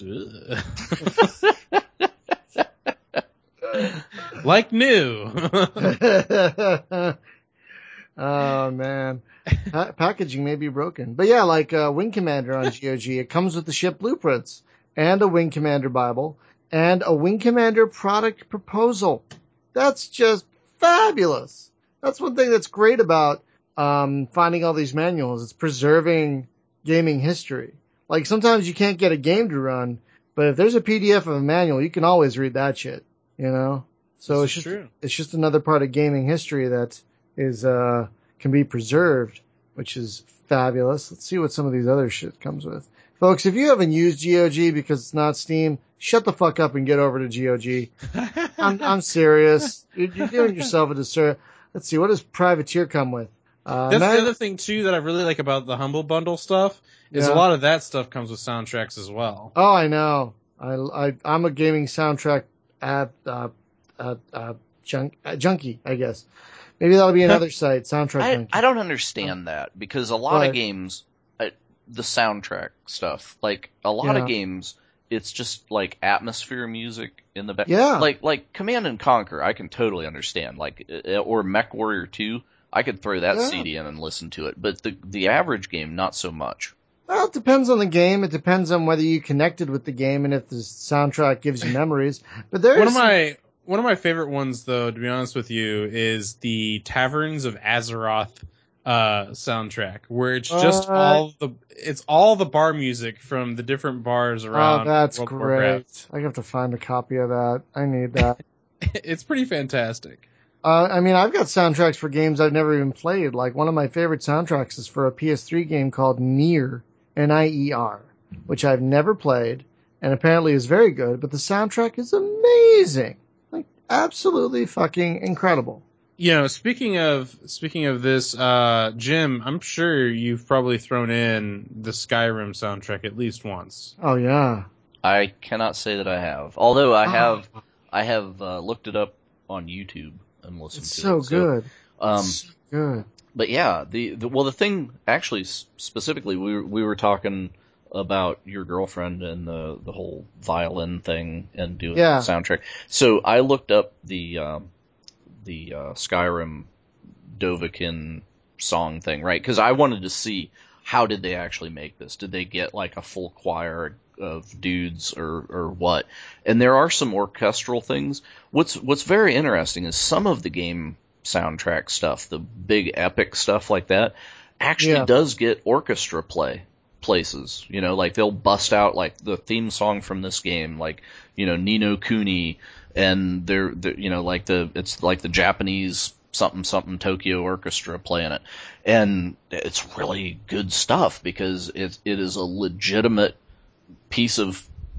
Like new. Oh man, pa- packaging may be broken, but yeah, like uh, Wing Commander on G O G, it comes with the ship blueprints and a Wing Commander Bible and a Wing Commander product proposal. That's just fabulous. That's one thing that's great about um, finding all these manuals. It's preserving gaming history. Like sometimes you can't get a game to run, but if there's a P D F of a manual, you can always read that shit. You know, so This it's is just true. it's just another part of gaming history that is uh can be preserved, which is fabulous. Let's see what some of these other shit comes with. Folks, if you haven't used G O G because it's not Steam, shut the fuck up and get over to G O G. I'm I'm serious. You're, you're doing yourself a disservice. Let's see, what does Privateer come with? Uh, That's man- the other thing too that I really like about the Humble Bundle stuff is Yeah. a lot of that stuff comes with soundtracks as well. Oh, I know. I, I I'm a gaming soundtrack ad, uh, uh, uh, junk, uh, junkie, I guess. Maybe that'll be another site, soundtrack I, junkie. I don't understand that because a lot What? of games, uh, the soundtrack stuff, like a lot Yeah. of games, it's just like atmosphere music in the back. Yeah. Like like Command and Conquer, I can totally understand. Like uh, or Mech Warrior two, I could throw that Yeah. C D in and listen to it. But the the average game, not so much. Well, it depends on the game. It depends on whether you connected with the game and if the soundtrack gives you memories. But there's One of my one of my favorite ones, though, to be honest with you, is the Taverns of Azeroth uh, soundtrack, where it's just What? all the it's all the bar music from the different bars oh, around that's World of great. Warcraft. I have to find a copy of that. I need that. It's pretty fantastic. Uh, I mean, I've got soundtracks for games I've never even played. Like one of my favorite soundtracks is for a P S three game called Nier, N I E R, which I've never played and apparently is very good, but the soundtrack is amazing. Like absolutely fucking incredible. You know, speaking of speaking of this, uh, Jim, I'm sure you've probably thrown in the Skyrim soundtrack at least once. Oh yeah. I cannot say that I have. Although I Oh. have I have uh, looked it up on YouTube and listened It's to so it. good. Um, It's so good. But yeah, the, the well, the thing actually s- specifically, we were, we were talking about your girlfriend and the the whole violin thing and doing Yeah. the soundtrack. So I looked up the um, the uh, Skyrim Dovahkiin song thing, right? Because I wanted to see how did they actually make this? Did they get like a full choir of dudes or or what? And there are some orchestral things. What's what's very interesting is some of the game soundtrack stuff, the big epic stuff like that, actually Yeah. does get orchestra play places. You know, like they'll bust out like the theme song from this game, like, you know, Ni no Kuni, and they're, they're you know, like the it's like the Japanese something something Tokyo Orchestra playing it, and it's really good stuff because it it is a legitimate piece of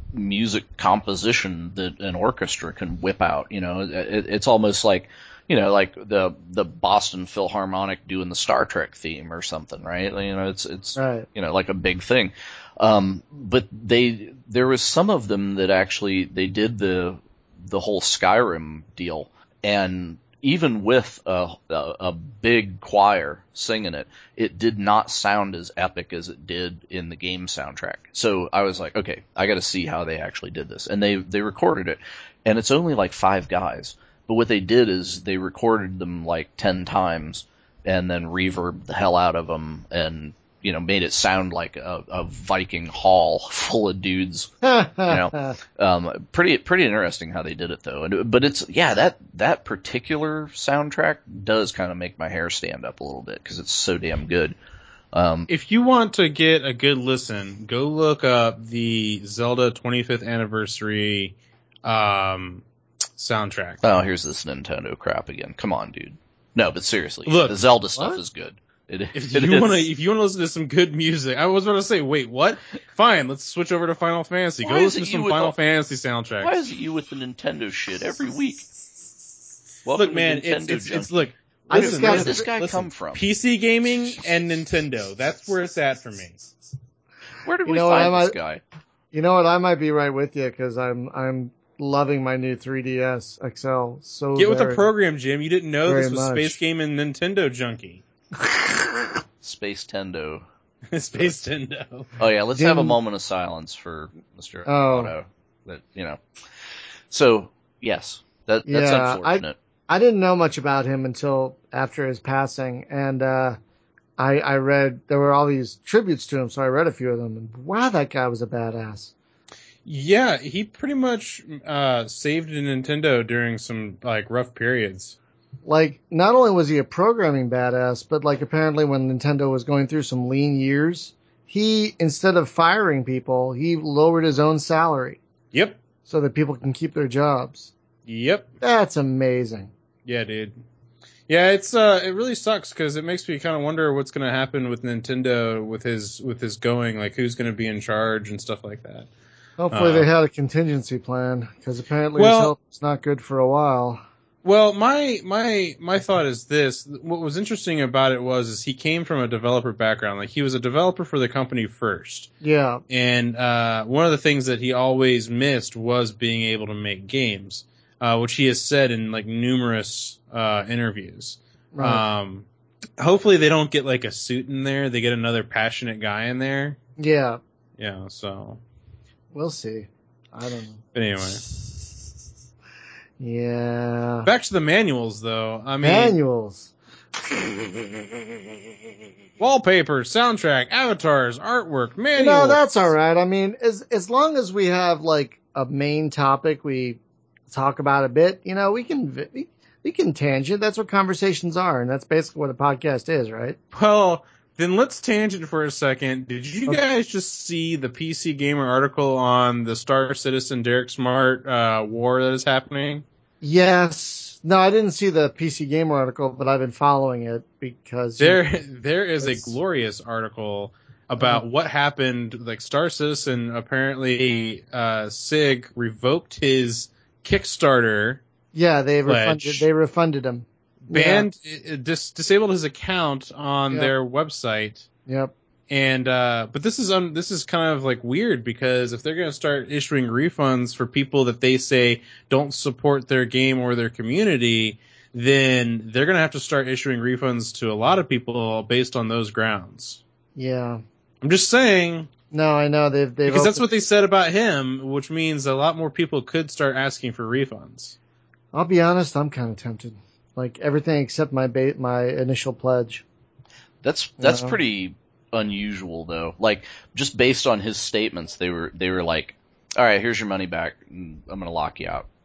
music composition that an orchestra can whip out. You know, it, it's almost like, you know, like the the Boston Philharmonic doing the Star Trek theme or something, right? You know, it's it's Right. you know, like a big thing. Um, but they there was some of them that actually they did the the whole Skyrim deal, and even with a, a, a big choir singing it, it did not sound as epic as it did in the game soundtrack. So I was like, okay, I got to see how they actually did this, and they they recorded it, and it's only like five guys. But what they did is they recorded them like ten times and then reverbed the hell out of them and, you know, made it sound like a, a Viking hall full of dudes. You know, um, pretty pretty interesting how they did it though. And, but it's yeah, that that particular soundtrack does kind of make my hair stand up a little bit because it's so damn good. Um, if you want to get a good listen, go look up the Zelda twenty-fifth anniversary um, soundtrack. oh, here's this Nintendo crap again. Come on, dude. No, but seriously, Look, the Zelda stuff what? is good. It, If it you is. want to, if you want to listen to some good music, I was about to say, wait, what? Fine, let's switch over to Final Fantasy. Why Go is listen it to you some with Final all- Fantasy soundtracks. Why is it you with the Nintendo shit every week? Welcome Look, to man, Nintendo it's it's, junkie. it's look. I Listen, just Where got- did listen, this guy listen. come from? P C gaming and Nintendo. That's where it's at for me. Where did You we know what, find I this might- guy? You know what? I might be right with you because I'm I'm loving my new three D S X L. So Get with the very- program, Jim. You didn't know very this was much. Space Game and Nintendo Junkie. Space Tendo. Space Nintendo. Oh yeah, let's Jim- have a moment of silence for Mister Oh. Otto. That you know. So yes, that that's Yeah, unfortunate. I didn't know much about him until after his passing, and uh, I I read there were all these tributes to him, so I read a few of them, and wow, that guy was a badass. Yeah, he pretty much uh, saved Nintendo during some like rough periods. Like, not only was he a programming badass, but like apparently when Nintendo was going through some lean years, he, instead of firing people, he lowered his own salary Yep. so that people can keep their jobs. Yep. That's amazing. Yeah, dude. Yeah, it's uh, it really sucks because it makes me kind of wonder what's going to happen with Nintendo with his with his going, like who's going to be in charge and stuff like that. Hopefully Uh, they had a contingency plan, because apparently Well- his health is not good for a while. Well, my my my thought is this: what was interesting about it was is he came from a developer background, like he was a developer for the company first, Yeah, and uh, one of the things that he always missed was being able to make games, uh, which he has said in like numerous uh, interviews. right. Um, hopefully they don't get like a suit in there; they get another passionate guy in there. Yeah, Yeah. So we'll see. I don't know. but anyway, Yeah. back to the manuals though. I mean, Manuals. wallpaper, soundtrack, avatars, artwork, manuals. No, that's all right. I mean, as as long as we have like a main topic we talk about a bit, you know, we can we, we can tangent. That's what conversations are, and that's basically what a podcast is, right? Well, then let's tangent for a second. Did you Okay. guys just see the P C Gamer article on the Star Citizen Derek Smart uh, war that is happening? Yes. No, I didn't see the P C Gamer article, but I've been following it because There, there is a It's- glorious article about what happened. Like Star Citizen, apparently, uh, Sig revoked his Kickstarter, yeah, they Pledge. refunded they refunded him. banned, uh, dis- disabled his account on Yeah. their website. Yeah. Yep. And uh but this is um this is kind of like weird because if they're going to start issuing refunds for people that they say don't support their game or their community, then they're going to have to start issuing refunds to a lot of people based on those grounds. Yeah. I'm just saying No, I know they've they've because that's opened- what they said about him, which means a lot more people could start asking for refunds. I'll be honest, I'm kind of tempted. Like everything except my ba- my initial pledge. That's that's Yeah. pretty unusual though. Like just based on his statements, they were they were like, "All right, here's your money back. and I'm gonna lock you out."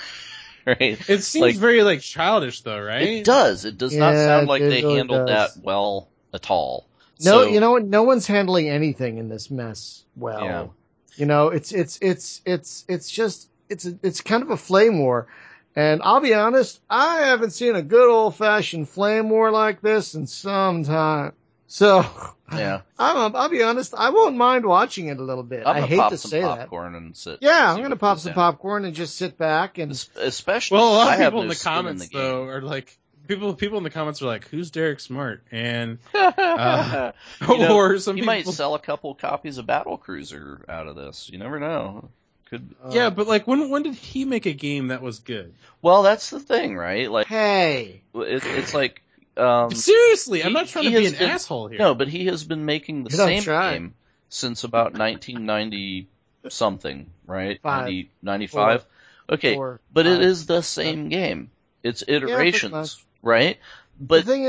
Right? It seems Like- very like childish though, right? It does. It does not Yeah, sound like it they really handled does. that well at all. No, So- you know what? No one's handling anything in this mess well. Yeah. You know, it's it's it's it's it's just it's a, it's kind of a flame war. And I'll be honest, I haven't seen a good old fashioned flame war like this in some time. So Yeah. I'm, I'll be honest, I won't mind watching it a little bit. I'm I gonna hate pop to some say that. popcorn and sit. Yeah, I'm see gonna what pop goes some down. popcorn and just sit back and Es- Especially, Well, a lot I of have people in no the skin comments the though game. are like people people in the comments are like, "Who's Derek Smart?" And Uh, You know, or some you people might sell a couple copies of Battle Cruiser out of this. You never know. Could uh, Yeah, but like when when did he make a game that was good? well, that's the thing, right? Like hey, it, it's like um, Seriously, I'm he- not trying he to be has an been- asshole here. no, but he has been making the You don't same try. game since about nineteen ninety something, right? Five. ninety, ninety-five Okay, Four, but it five. is the same game. It's pretty iterations, much. right? the But thing is,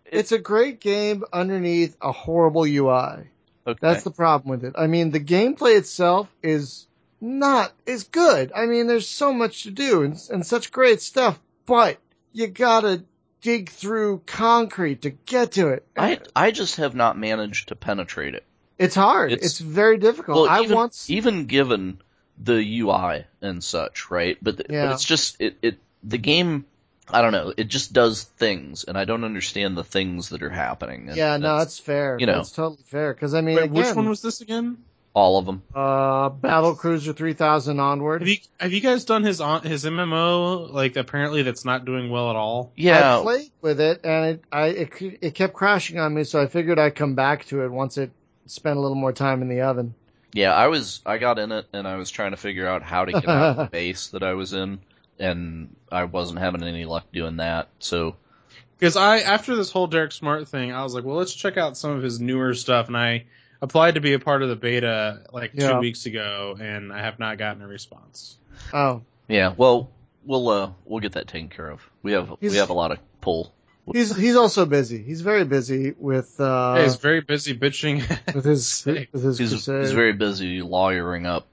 it's a great game underneath a horrible U I. Okay. That's the problem with it. I mean, the gameplay itself is not, is good. I mean, there's so much to do and, and such great stuff, but you gotta dig through concrete to get to it. I I just have not managed to penetrate it. It's hard. It's- It's, very difficult. Well, I even, once, even given the U I and such, right? But, the, Yeah. but it's just, it, it, the game, I don't know, it just does things, and I don't understand the things that are happening. And yeah, no, that's that's fair. you know. That's totally fair. Cause I mean, Wait, again, which one was this again? all of them. uh, Battle Cruiser three thousand onward. Have you have you guys done his on his M M O? Like apparently that's not doing well at all. Yeah, I played with it and it, I, it, it kept crashing on me. So I figured I'd come back to it once it spent a little more time in the oven. yeah, I was, I got in it, and I was trying to figure out how to get out of the base that I was in, and I wasn't having any luck doing that, so. Because I after this whole Derek Smart thing, I was like, well, let's check out some of his newer stuff, and I applied to be a part of the beta like Yeah. two weeks ago, and I have not gotten a response. Oh, Yeah, well, we'll, uh, we'll get that taken care of. We have, He's- we have a lot of pull. he's, he's also busy. He's very busy with, uh, Yeah, he's very busy bitching. with his, Sick. with his He's, crusade. he's very busy lawyering up,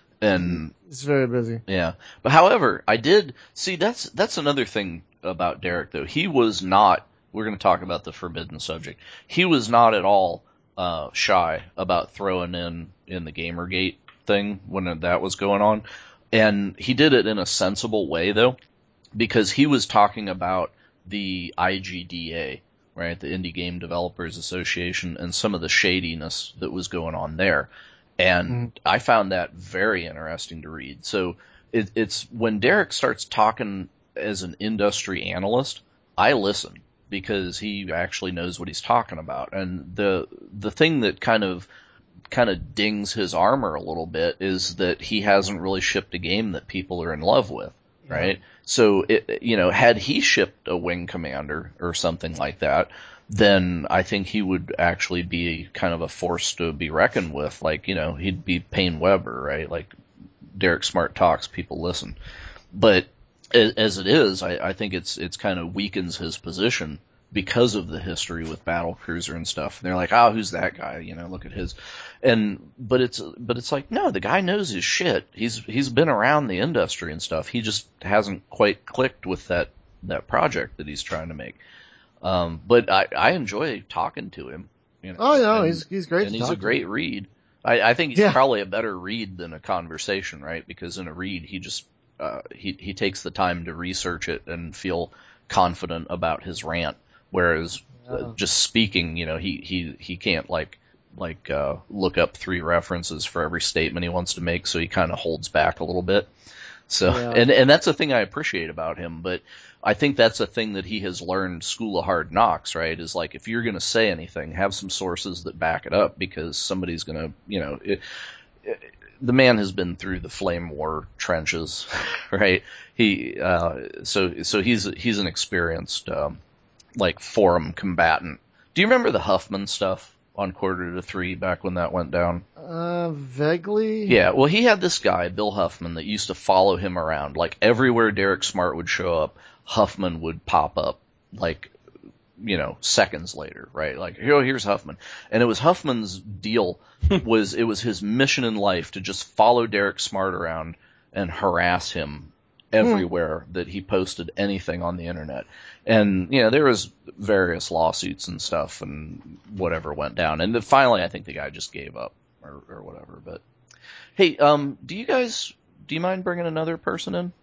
and He's very busy. yeah. But however, I did see that's that's another thing about Derek though. He was not. We're going to talk about the forbidden subject. He was not at all uh, shy about throwing in in the Gamergate thing when that was going on, and he did it in a sensible way though, because he was talking about the I G D A, right, the Indie Game Developers Association, and some of the shadiness that was going on there. And Mhm. I found that very interesting to read. So it, it's when Derek starts talking as an industry analyst, I listen because he actually knows what he's talking about. And the the thing that kind of kind of dings his armor a little bit is that he hasn't really shipped a game that people are in love with, right? So it, you know, had he shipped a Wing Commander or something like that, then I think he would actually be kind of a force to be reckoned with. Like, you know, he'd be Payne Weber, right? Like, Derek Smart talks, people listen. But as it is, I, I think it's it's kind of weakens his position because of the history with Battlecruiser and stuff. And they're like, oh, who's that guy? You know, look at his. And but it's but it's like, no, the guy knows his shit. He's he's been around the industry and stuff. He just hasn't quite clicked with that that project that he's trying to make. Um, but I, I enjoy talking to him. You know, Oh, no, and, he's he's great and to he's talk a great read. I, I think he's Yeah. probably a better read than a conversation, right? Because in a read, he just uh, he he takes the time to research it and feel confident about his rant. Whereas uh, Yeah. just speaking, you know, he he he can't like like uh, look up three references for every statement he wants to make, so he kind of holds back a little bit. So Yeah. and and that's a thing I appreciate about him, but I think that's a thing that he has learned School of Hard Knocks, right? Is like, if you're going to say anything, have some sources that back it up, because somebody's going to, you know, it, it, the man has been through the flame war trenches, right? He, uh, so, so he's, he's an experienced, um, like forum combatant. Do you remember the Huffman stuff on Quarter to Three back when that went down? Uh, vaguely. Yeah, well, he had this guy, Bill Huffman, that used to follow him around. Like, everywhere Derek Smart would show up, Huffman would pop up, like, you know, seconds later, right? Like, here, here's Huffman. And it was Huffman's deal, was it was his mission in life to just follow Derek Smart around and harass him everywhere that he posted anything on the internet. And, you know, there was various lawsuits and stuff and whatever went down. And then finally, I think the guy just gave up or, or whatever. But, hey, um, do you guys, do you mind bringing another person in?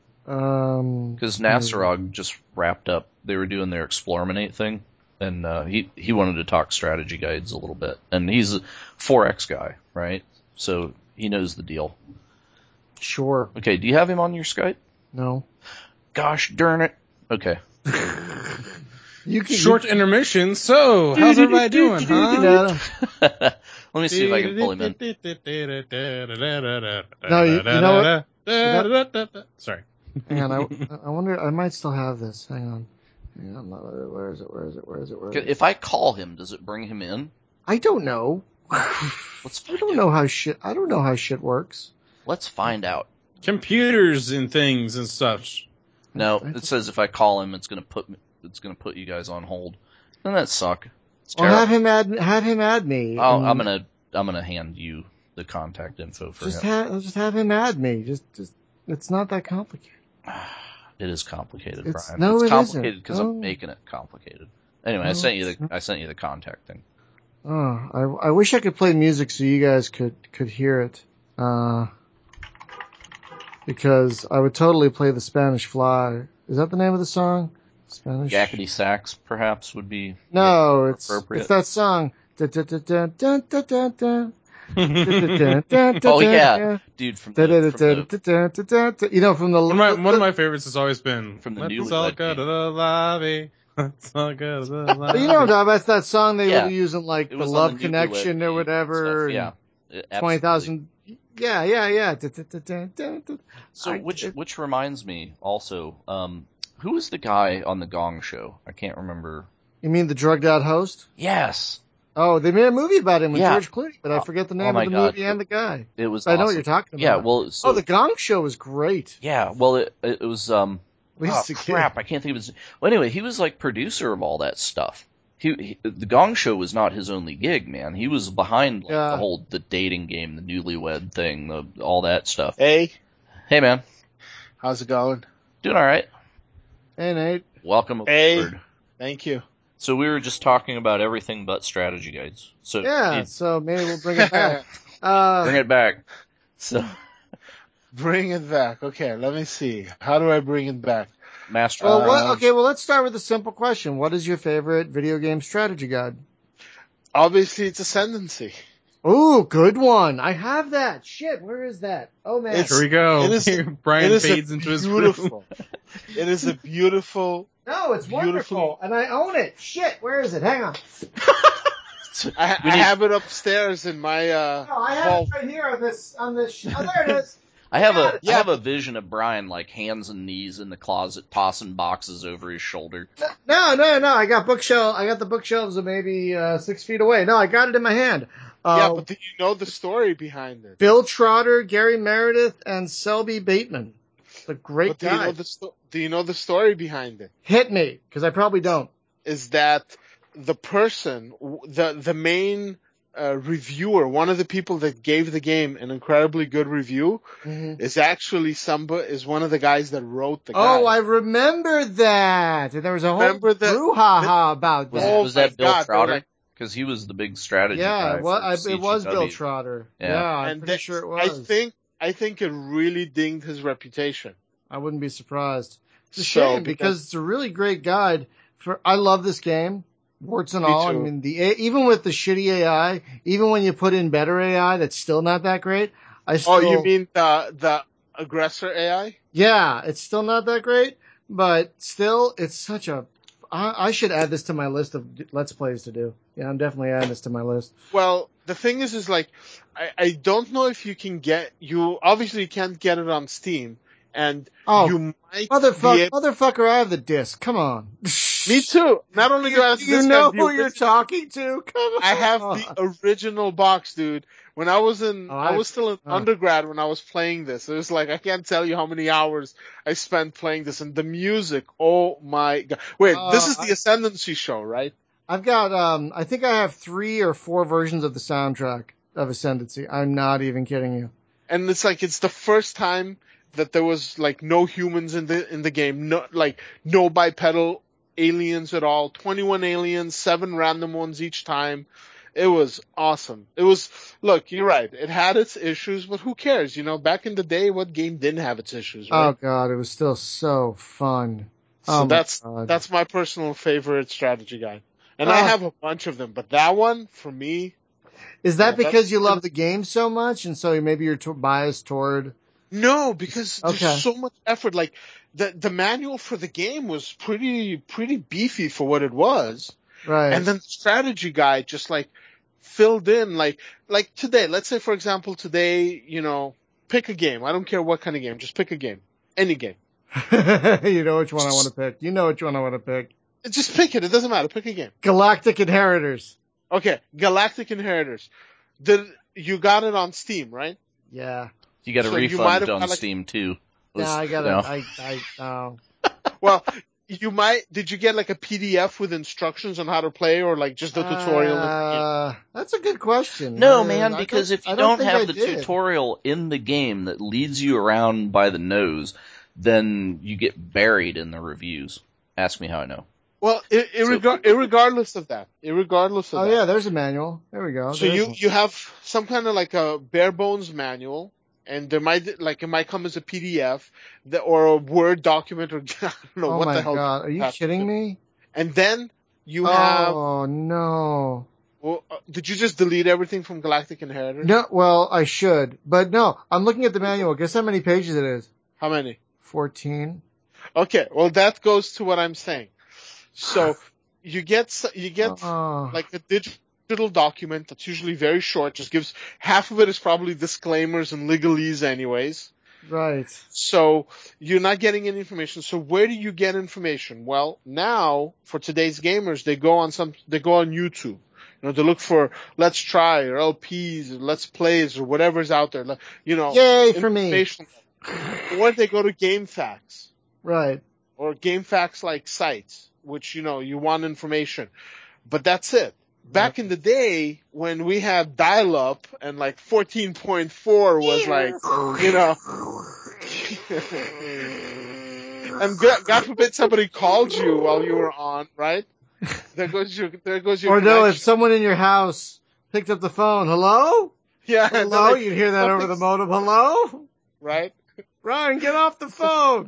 Um, Because Nasserog just wrapped up. They were doing their Explorminate thing, and uh, he he wanted to talk strategy guides a little bit. And he's a four X guy, right? So he knows the deal. sure. Okay, do you have him on your Skype? No. Gosh darn it. Okay. You can Short intermission. So, how's everybody doing, You, huh? yeah. Let me see if I can pull him in. No, you- you know what? Sorry. Hang on. I, I wonder. I might still have this. Hang on. Hang on. Where is it? Where is it? Where is it? Where is it? If I call him, does it bring him in? I don't know. Let's I find don't out. know how shit. I don't know how shit works. Let's find out. Computers and things and such. No, I- it says if I call him, it's gonna put me, it's gonna put you guys on hold. Doesn't that suck? It's Well, terrible. have him add have him add me. I'll, and I'm gonna I'm gonna hand you the contact info for just him. have just have him add me. Just just it's not that complicated. It is complicated, It's- Brian. no, it's it complicated isn't. because No. I'm making it complicated. Anyway, I No, sent you it's the I sent you the contact thing. Oh, I I wish I could play music so you guys could could hear it. Uh, because I would totally play the Spanish Fly. Is that the name of the song? Spanish. Yakety sax, perhaps, would be No, more it's appropriate. it's that song. Da, da, da, da, da, da, da, da. Oh yeah, dude, from Da, the, da, from da, the da, da, da, da, da. You know, from the One of my one of my favorites has always been From the Let's Newlywed all go game. to the lobby. Let's all go to the But lobby. you know, Dom, that's that song they Yeah. would use in like it the was Love on the Connection Newlywed or Game whatever. and stuff, and yeah, it- Twenty absolutely. thousand. Yeah, yeah, yeah. Da, da, da, da, da, da. So I- which it- which reminds me also, um, who was the guy on the Gong Show? I can't remember. You mean the drugged out host? Yes, Oh, they made a movie about him with Yeah. George Clooney, but I forget the Oh name my of the God. movie and the guy. it was. I know what awesome. you're talking about. Yeah, well, so oh, the Gong Show was great. yeah, well, it it was um. We used Oh to get- crap! I can't think of his. Well, anyway, he was like producer of all that stuff. He, he the Gong Show was not his only gig, man. He was behind like, Yeah. the whole the dating game, the newlywed thing, the, all that stuff. Hey, Hey, man, how's it going? doing all right. Hey, Nate. Welcome Hey. aboard. Thank you. So we were just talking about everything but strategy guides. So Yeah, hey, so maybe we'll bring it back. Uh, bring it back. So Bring it back. Okay, let me see. How do I bring it back? master. well, Uh, what, okay, well, let's start with a simple question. What is your favorite video game strategy guide? Obviously, it's Ascendancy. Ooh, good one. I have that. Shit, where is that? Oh, man. It's- Here we go. It is- Here, Brian it is a fades into his room. beautiful. It is a beautiful. no, it's beautiful- wonderful, and I own it. Shit, where is it? Hang on. I, We I need- have it upstairs in my uh, No, I have vault. it right here on this, on this, sh- oh, there it is. I have a Yeah. I have a vision of Brian like hands and knees in the closet, tossing boxes over his shoulder. No, no, no, I got bookshelf, I got the bookshelves of maybe, uh, six feet away. No, I got it in my hand. Uh, Yeah, but do you know the story behind it? Bill Trotter, Gary Meredith, and Selby Bateman. The great But do you guy. know the sto- do you know the story behind it? Hit me, because I probably don't. Is that the person, the the main uh, reviewer, one of the people that gave the game an incredibly good review, Mm-hmm. is actually somebody is one of the guys that wrote the. Oh, I guide. remember that. And there was a whole Remember the- brouhaha about Was, that. Oh was my that Bill God, they're Trotter? like- Because he was the big strategy yeah, guy. well, for I, it was C G Bill W. Trotter. Yeah. Yeah, I'm and pretty that- sure it I was. think I think it really dinged his reputation. I wouldn't be surprised. It's a So, shame because it's a really great guide for. I love this game, warts and Me all. I too. mean, the A- even with the shitty A I, even when you put in better A I, that's still not that great. I still, Oh, you mean the the aggressor A I? Yeah, it's still not that great, but still, it's such a. I, I should add this to my list of Let's Plays to do. Yeah, I'm definitely adding this to my list. Well, the thing is, is like, I, I don't know if you can get, you obviously can't get it on Steam, and Oh, you might Motherfucker, be able, motherfucker, I have the disc. Come on. me too. Not only do I have You, this, you know I have the who you're original- talking to? Come on. I have the original box, dude. When I was in, Oh, I I- was still in oh. undergrad when I was playing this. It was like, I can't tell you how many hours I spent playing this, and the music, oh my god. Wait, Uh, this is the I- Ascendancy show, right? I've got, um, I think I have three or four versions of the soundtrack of Ascendancy. I'm not even kidding you. And it's like, it's the first time that there was like no humans in the, in the game, no, like no bipedal aliens at all, twenty-one aliens, seven random ones each time. It was awesome. It was, look, you're right. It had its issues, but who cares? You know, back in the day, what game didn't have its issues, right? Oh god, it was still so fun. so oh my that's, God. that's my personal favorite strategy guide. And Oh. I have a bunch of them, but that one, for me, Is that yeah, because that's- you love the game so much, and so maybe you're to- biased toward? no, because Okay. there's so much effort. Like, the, the manual for the game was pretty, pretty beefy for what it was. Right. And then the strategy guide just like filled in, like, like today, let's say for example today, you know, pick a game. I don't care what kind of game, just pick a game. Any game. You know which one I want to pick. You know which one I want to pick. Just pick it, it doesn't matter, pick a game. Galactic Inheritors. Okay, Galactic Inheritors. Did, you got it on Steam, right? Yeah. You got a So you might refund have on got, like- Steam too. Yeah, I got it. No. I, I, oh. Well, you might, did you get like a P D F with instructions on how to play or like just the tutorial? Uh, that's a good question. No, I, man, I because don't- if you I don't don't think have I the did. tutorial in the game that leads you around by the nose, then you get buried in the reviews. Ask me how I know. Well, ir- irregar- irregardless of that, irregardless of Oh that. yeah, there's a manual. There we go. So There's you, one. you have some kind of like a bare bones manual, and there might, like, it might come as a P D F that, or a Word document, or I don't know Oh what my the hell. god, are you have to kidding do. me? And then you have, Oh no. well, uh, did you just delete everything from Galactic Inheritors? No, well, I should, but no, I'm looking at the manual. Guess how many pages it is? How many? fourteen. Okay, well that goes to what I'm saying. So you get s- you get Oh, like a digital document that's usually very short. Just gives half of it is probably disclaimers and legalese, anyways. right. So you're not getting any information. So where do you get information? Well, now for today's gamers, they go on some they go on YouTube. You know, they look for Let's Try or L Ps or Let's Plays or whatever's out there. like, You know, Yay for me. information. Or they go to GameFAQs Right. or GameFAQs like sites, which, you know, you want information. But that's it. Back in the day when we had dial-up and like fourteen point four was like, you know, and God, God forbid somebody called you while you were on, right? There goes your, there goes your Or no, if connection. someone in your house picked up the phone, hello? Yeah, they're Hello? like, You'd hear that over the something's- modem, hello? right? Ryan, get off the phone.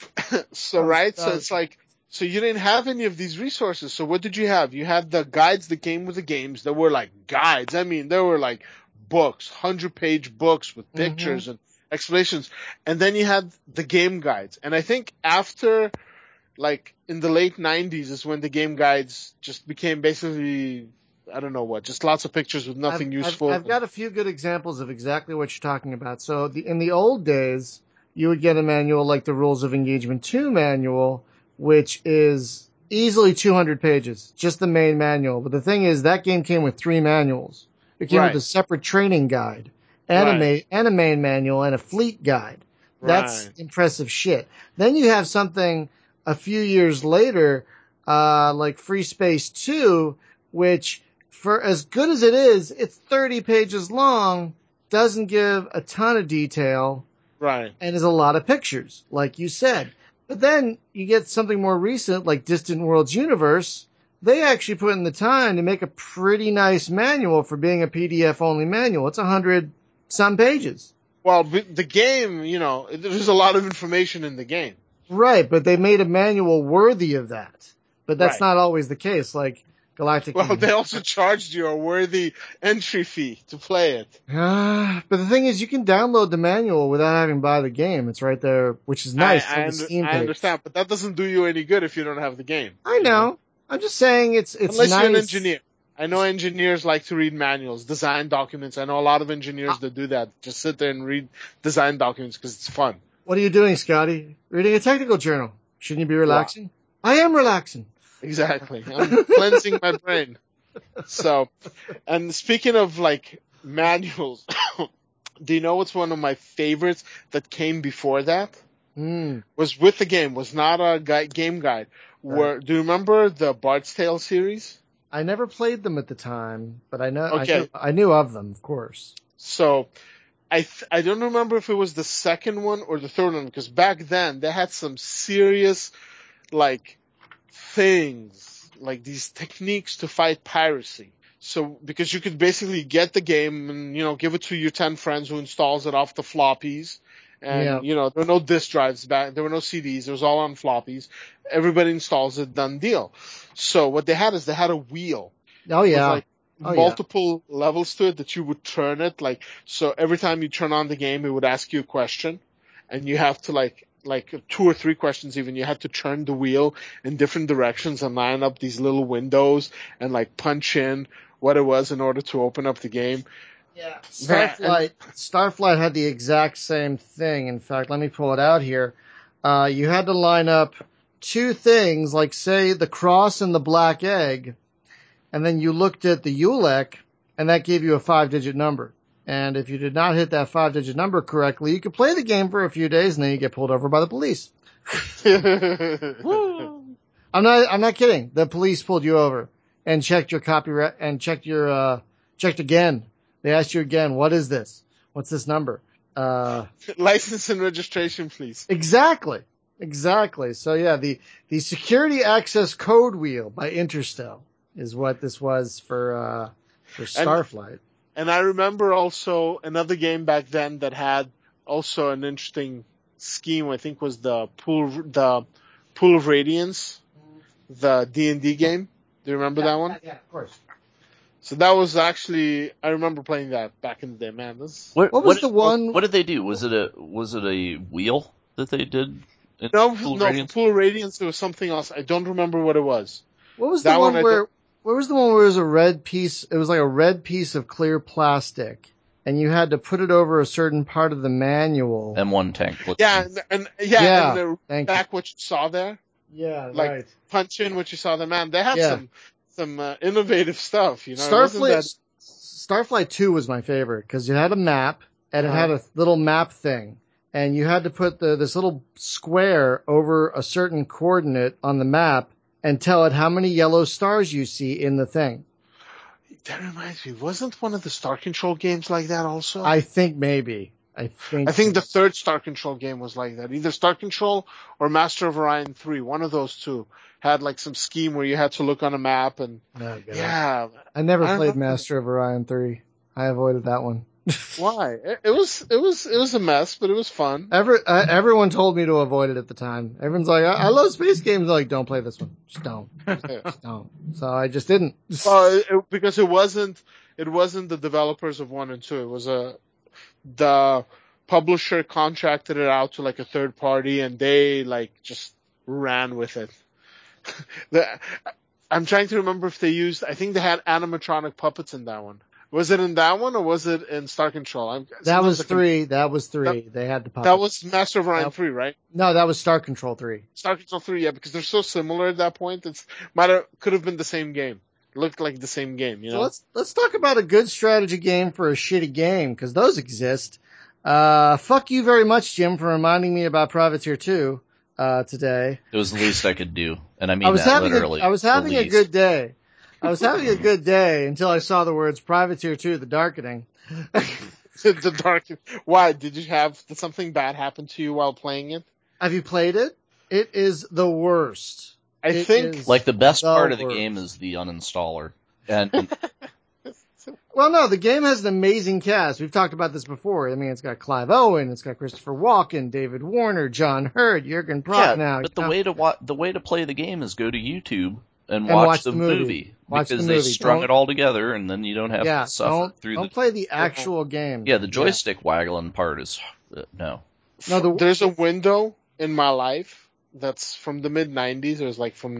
So, Oh, right? So God. it's like, so you didn't have any of these resources. So what did you have? You had the guides that came with the games that were like guides. I mean, there were like books, hundred page books with pictures Mm-hmm. and explanations. And then you had the game guides. And I think after, like, in the late nineties is when the game guides just became basically, I don't know what, just lots of pictures with nothing I've, useful. I've, I've got a few good examples of exactly what you're talking about. So the, in the old days, you would get a manual like the Rules of Engagement two manual, which is easily two hundred pages, just the main manual. But the thing is, that game came with three manuals. It came Right. with a separate training guide, and, Right. a, ma- and a main manual, and a fleet guide. That's Right. impressive shit. Then you have something a few years later, uh, like Free Space two, which, for as good as it is, it's thirty pages long, doesn't give a ton of detail, Right. and is a lot of pictures, like you said. But then you get something more recent, like Distant Worlds Universe. They actually put in the time to make a pretty nice manual for being a P D F only manual. It's a hundred some pages. Well, the game, you know, there's a lot of information in the game. Right, but they made a manual worthy of that. But that's Right. not always the case. Like Galactic. Well, they also charged you a worthy entry fee to play it. Uh, but the thing is, you can download the manual without having to buy the game. It's right there, which is nice. I, on I, the under, Steam I page. understand, but that doesn't do you any good if you don't have the game. I know. I'm just saying it's it's Unless nice. you're an engineer. I know engineers like to read manuals, design documents. I know a lot of engineers that do that. Just sit there and read design documents because it's fun. What are you doing, Scotty? Reading a technical journal. Shouldn't you be relaxing? I am relaxing. Exactly. I'm cleansing my brain. So, and speaking of like manuals, do you know what's one of my favorites that came before that? Mm. Was with the game, was not a guide, game guide. Were, do you remember the Bard's Tale series? I never played them at the time, but I know Okay. I, knew, I knew of them, of course. So, I th- I don't remember if it was the second one or the third one, because back then they had some serious, like, things, like these techniques to fight piracy. So, because you could basically get the game and, you know, give it to your ten friends who installs it off the floppies. And, Yeah. you know, there were no disk drives back, there were no C Ds, it was all on floppies. Everybody installs it, done deal. So what they had is they had a wheel. Oh With yeah. like Oh, yeah. multiple levels to it that you would turn it. Like, so every time you turn on the game, it would ask you a question. And you have to like, like two or three questions even, you had to turn the wheel in different directions and line up these little windows and like punch in what it was in order to open up the game. Yeah. Man, Starflight Starflight had the exact same thing. In fact, let me pull it out here. Uh, you had to line up two things, like say the cross and the black egg, and then you looked at the U L E C, and that gave you a five-digit number. And if you did not hit that five-digit number correctly, you could play the game for a few days, and then you get pulled over by the police. I'm not, I'm not kidding. The police pulled you over and checked your copyright and checked your, uh, checked again. They asked you again, what is this? What's this number? Uh, License and registration, please. exactly. Exactly. So yeah, the, the security access code wheel by Interstel is what this was for, uh, for Starflight. And I remember also another game back then that had also an interesting scheme. I think was the pool, the Pool of Radiance, the D and D game. Do you remember yeah, that one? Yeah, yeah, of course. So that was actually, I remember playing that back in the day, man. This, What, What was what, the one? What did they do? Was it a was it a wheel that they did? in no, Pool of no, for Radiance? Pool of Radiance, there was something else. I don't remember what it was. What was that the one, one I where? don't- Where was the one where it was a red piece? It was like a red piece of clear plastic, and you had to put it over a certain part of the manual. M one tank. Yeah, and, and yeah, Yeah, and the, thank back what you saw there, Yeah, like right. punch in what you saw there, man. They had Yeah. some some uh, innovative stuff, you know. It wasn't Starflight, that- Starflight two was my favorite because it had a map and it Uh-huh. had a little map thing, and you had to put the this little square over a certain coordinate on the map and tell it how many yellow stars you see in the thing. That reminds me, wasn't one of the Star Control games like that also? I think maybe. I think. I think the third Star Control game was like that. Either Star Control or Master of Orion three. One of those two had like some scheme where you had to look on a map and No, God. yeah. I never I played remember. Master of Orion three. I avoided that one. Why? It, it was it was it was a mess, but it was fun. Every, uh, everyone told me to avoid it at the time. Everyone's like, I, I love space games. Like, don't play this one. Just don't. Just don't. So I just didn't. Well, it, it- because it wasn't it wasn't the developers of one and two. It was a the publisher contracted it out to like a third party, and they like just ran with it. the, I'm trying to remember if they used. I think they had animatronic puppets in that one. Was it in that one or was it in Star Control? I'm, That was sometimes I can- three. That was three. They had the puppet. That was Master of Orion That- three, right? No, that was Star Control three. Star Control three, yeah, because they're so similar at that point. It's might have could have been the same game. Looked like the same game, you So know. let's let's talk about a good strategy game for a shitty game, because those exist. Uh, fuck you very much, Jim, for reminding me about Privateer two uh, today. It was the least I could do, and I mean I was that having literally. a, I was the having a least. good day. I was having a good day until I saw the words Privateer two: The Darkening. the dark. Why did you have did something bad happen to you while playing it? Have you played it? It is the worst. I It think is Like the best the part of the worst. game is the uninstaller, and, and Well, no, the game has an amazing cast. We've talked about this before. I mean, it's got Clive Owen, it's got Christopher Walken, David Warner, John Hurt, Jurgen yeah, Prochnow. but the you know. way to wa- the way to play the game is go to YouTube and, And watch, watch the, the movie. movie, Watch because the they movie. strung Don't- it all together, and then you don't have yeah, to suffer don't, through don't the play the actual game. yeah the joystick waggling part is uh, no. No, the- there's a window in my life that's from the mid nineties. It was like from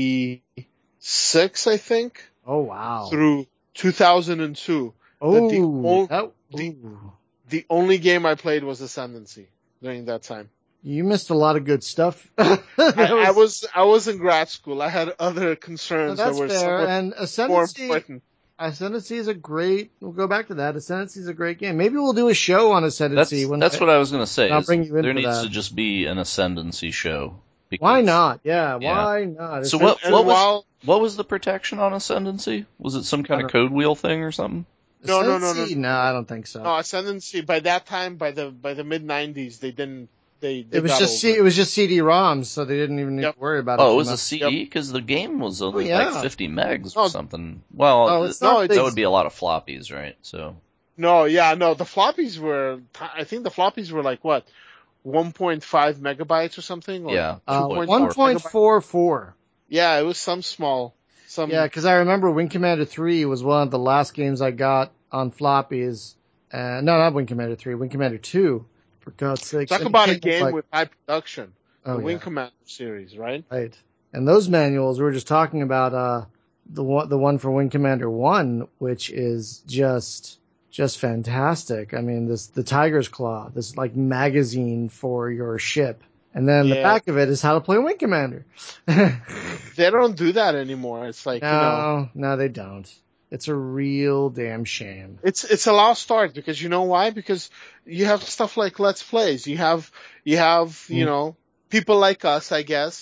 ninety-six, I think, Oh, wow. through two thousand two. Oh, the ol- that, the- ooh. The only game I played was Ascendancy during that time. You missed a lot of good stuff. I, That I was I was in grad school. I had other no, concerns that's that were fair. somewhat And more Ascendancy, important. Ascendancy is a great, we'll go back to that. Ascendancy is a great game. Maybe we'll do a show on That's Ascendancy. when that's I- what I was gonna say. I'll is bring you in there for needs that. to just be an Ascendancy show. because- Why not? Yeah, Yeah. why not? So Ascend- what And what was while what was the protection on Ascendancy? Was it some kind I of code wheel thing or something? No, no, no, no, Ascendancy? no. No, I don't think so. no Ascendancy by that time by the by the mid nineties they didn't they, they it was got just over C- it was just C D ROMs, so they didn't even need Yep. to worry about it. Oh, too it was a much. C D because the game was only Oh, yeah. like fifty megs Oh. or something. Well, Oh, it's th- not no, big. that would be a lot of floppies, right? So No, yeah, no, the floppies were I think the floppies were like what one point five megabytes or something. Or yeah, Uh, two point one four point four four. Yeah, it was some small some Yeah, because I remember Wing Commander three was one of the last games I got on floppies. Uh, no, not Wing Commander three, Wing Commander two. For God's sake. talk about a game with high production. oh, the Wing yeah. Commander series, right? Right. And those manuals, we were just talking about, uh, the one, the one for Wing Commander one, which is just, just fantastic. I mean, this, the Tiger's Claw, this like magazine for your ship. And then the Yeah. back of it is how to play Wing Commander. no, They don't do that anymore. It's like, you know, no, they don't. It's a real damn shame. it's it's a lost art because you know why? Because you have stuff like Let's Plays. You have you have, you Mm. know, people like us, I guess,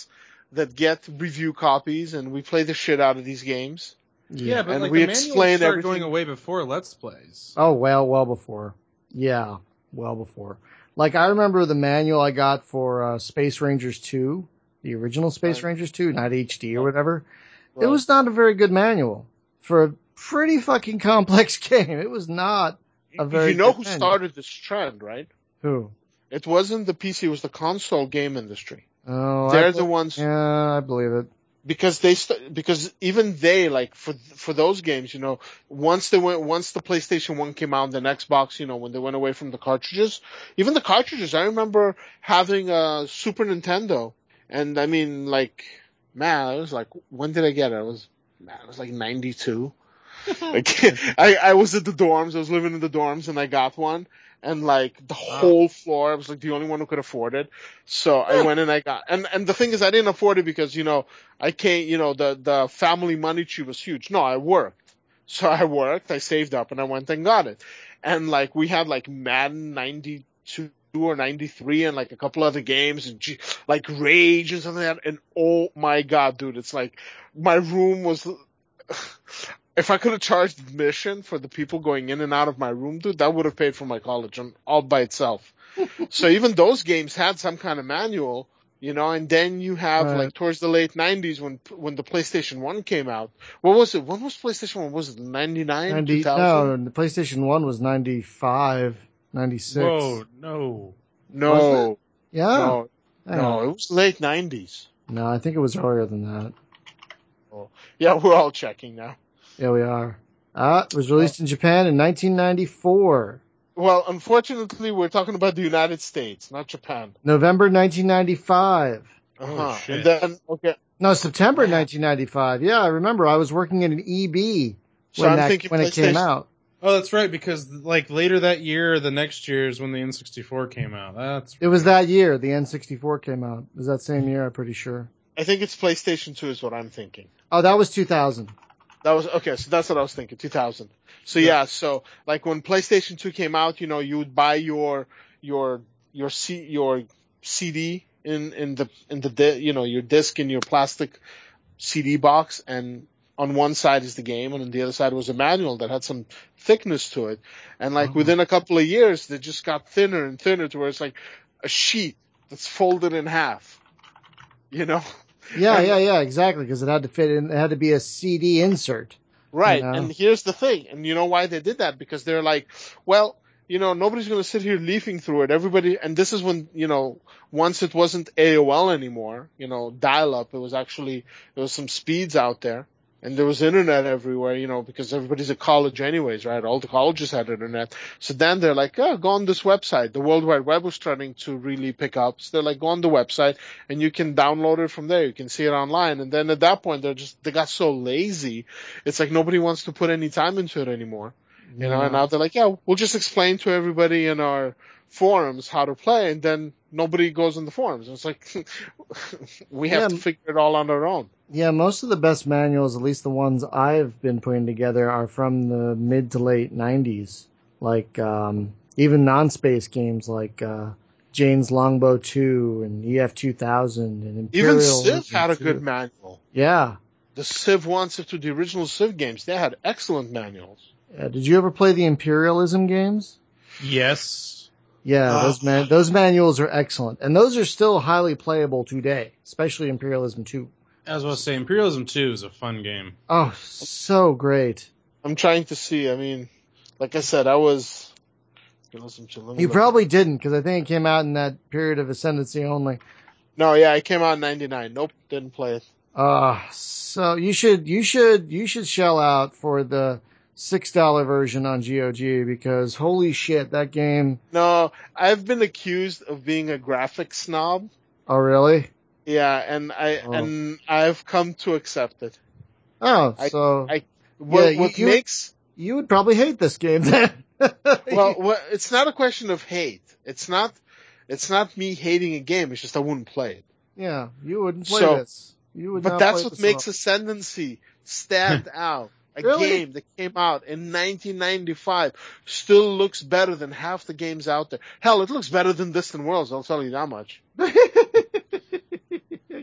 that get review copies, and we play the shit out of these games. Yeah, but And like we the manuals explain start everything. going away before Let's Plays. Oh, well, well before. Yeah, well before. Like, I remember the manual I got for uh, Space Rangers two, the original Space Right. Rangers two, not H D or whatever. Right. It was not a very good manual for a pretty fucking complex game. It was not a very You know good who manual. started this trend, right? Who? It wasn't the P C, it was the console game industry. Oh, They're I the ones, Yeah, I believe it. because they st- because even they, like, for for those games, you know, once they went once the PlayStation one came out and the Xbox, you know, when they went away from the cartridges, even the cartridges, I remember having a Super Nintendo, and I mean, like, man, it was like, when did I get it? It was man, it was like ninety-two. Like, I I was at the dorms, I was living in the dorms, and I got one. And like the whole floor, I was like the only one who could afford it. So I went and I got, and, and the thing is I didn't afford it because, you know, I can't, you know, the, the family money tree was huge. No, I worked. So I worked, I saved up, and I went and got it. And like we had like Madden ninety-two or ninety-three and like a couple other games and G- like Rage and something like that. And oh my God, dude, it's like my room was, if I could have charged admission for the people going in and out of my room, dude, that would have paid for my college on, all by itself. So even those games had some kind of manual, you know, and then you have Right. like towards the late nineties when when the PlayStation one came out. What was it? When was PlayStation one? Was it ninety-nine, ninety, two thousand? no, the PlayStation one was ninety-five, ninety-six. Whoa, no. No, Was Yeah. no, Hang no, on. it was late nineties. No, I think it was earlier than that. Yeah, we're all checking now. Yeah, we are. Uh, it was released in Japan in nineteen ninety-four. Well, unfortunately, we're talking about the United States, not Japan. November nineteen ninety-five. Uh-huh. shit. And then, okay, No, September Man. nineteen ninety-five. Yeah, I remember. I was working at an E B so when I'm that thinking when it came PlayStation- out. Oh, that's right, because like later that year or the next year is when the N sixty-four came out. That's It was that year the N sixty-four came out. It was that same year, I'm pretty sure. I think it's PlayStation two is what I'm thinking. Oh, that was two thousand. That was, okay, so that's what I was thinking, two thousand. So yeah, so like when PlayStation two came out, you know, you would buy your, your, your C, your C D in, in the, in the, di- you know, your disc in your plastic C D box, and on one side is the game and on the other side was a manual that had some thickness to it. And like Oh. within a couple of years, they just got thinner and thinner to where it's like a sheet that's folded in half, you know? Yeah, And- yeah, yeah, exactly, because it had to fit in. It had to be a C D insert. Right. You know? And here's the thing. And you know why they did that? Because they're like, well, you know, nobody's going to sit here leafing through it. Everybody, and this is when, you know, once it wasn't A O L anymore, you know, dial up, it was actually, there was some speeds out there. And there was internet everywhere, you know, because everybody's at college anyways, right? All the colleges had internet. So then they're like, oh, go on this website. The World Wide Web was starting to really pick up. So they're like, go on the website and you can download it from there. You can see it online. And then at that point, they're just, they got so lazy. It's like nobody wants to put any time into it anymore. You know, and now they're like, yeah, we'll just explain to everybody in our forums how to play. And then nobody goes in the forums. And it's like, we have Yeah. to figure it all on our own. Yeah, most of the best manuals, at least the ones I've been putting together, are from the mid to late nineties. Like, um, even non-space games like, uh, Jane's Longbow two and E F two thousand and Imperial. Even Civ had a two. good manual. Yeah. The Civ one, Civ two, the original Civ games, they had excellent manuals. Yeah. Did you ever play the Imperialism games? yes. Yeah, Ah. those man- those manuals are excellent. And those are still highly playable today, especially Imperialism two. I was about to say Imperialism two is a fun game. Oh, so great. I'm trying to see, I mean, like I said, I was... Listen to- let me You look. probably didn't, because I think it came out in that period of ascendancy only. No, yeah, it came out in ninety-nine. Nope, didn't play it. Uh, so you should, you should, you should shell out for the six dollar version on G O G, because holy shit, that game. No, I've been accused of being a graphic snob. Oh, really? Yeah, and I Oh. and I've come to accept it. Oh, I- so I- What, Yeah, you- what you- makes... you would probably hate this game then. Well, what, it's not a question of hate. It's not, it's not me hating a game. It's just I wouldn't play it. yeah, you wouldn't play So- this. You would But not that's play what this makes at Ascendancy stand out. A Really? game that came out in nineteen ninety-five still looks better than half the games out there. Hell, it looks better than Distant Worlds, I'll tell you that much. all. But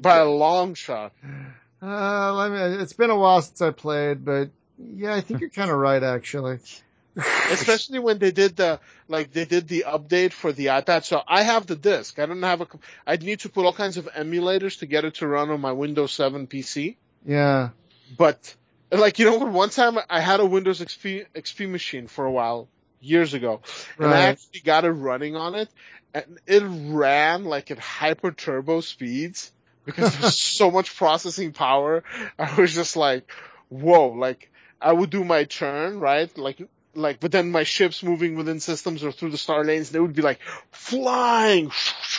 by a long shot. Uh, let me, it's been a while since I played, but yeah, I think you're kind of right, actually. Especially when they did the, like, they did the update for the iPad. So I have the disc. I don't have a, I'd need to put all kinds of emulators to get it to run on my Windows seven P C. Yeah. But, like, you know what? One time I had a Windows X P, X P machine for a while, years ago. And Right. I actually got it running on it. And it ran, like, at hyper turbo speeds. Because there's so much processing power. I was just like, whoa, like, I would do my turn, right? Like, like, but then my ships moving within systems or through the star lanes, they would be like flying.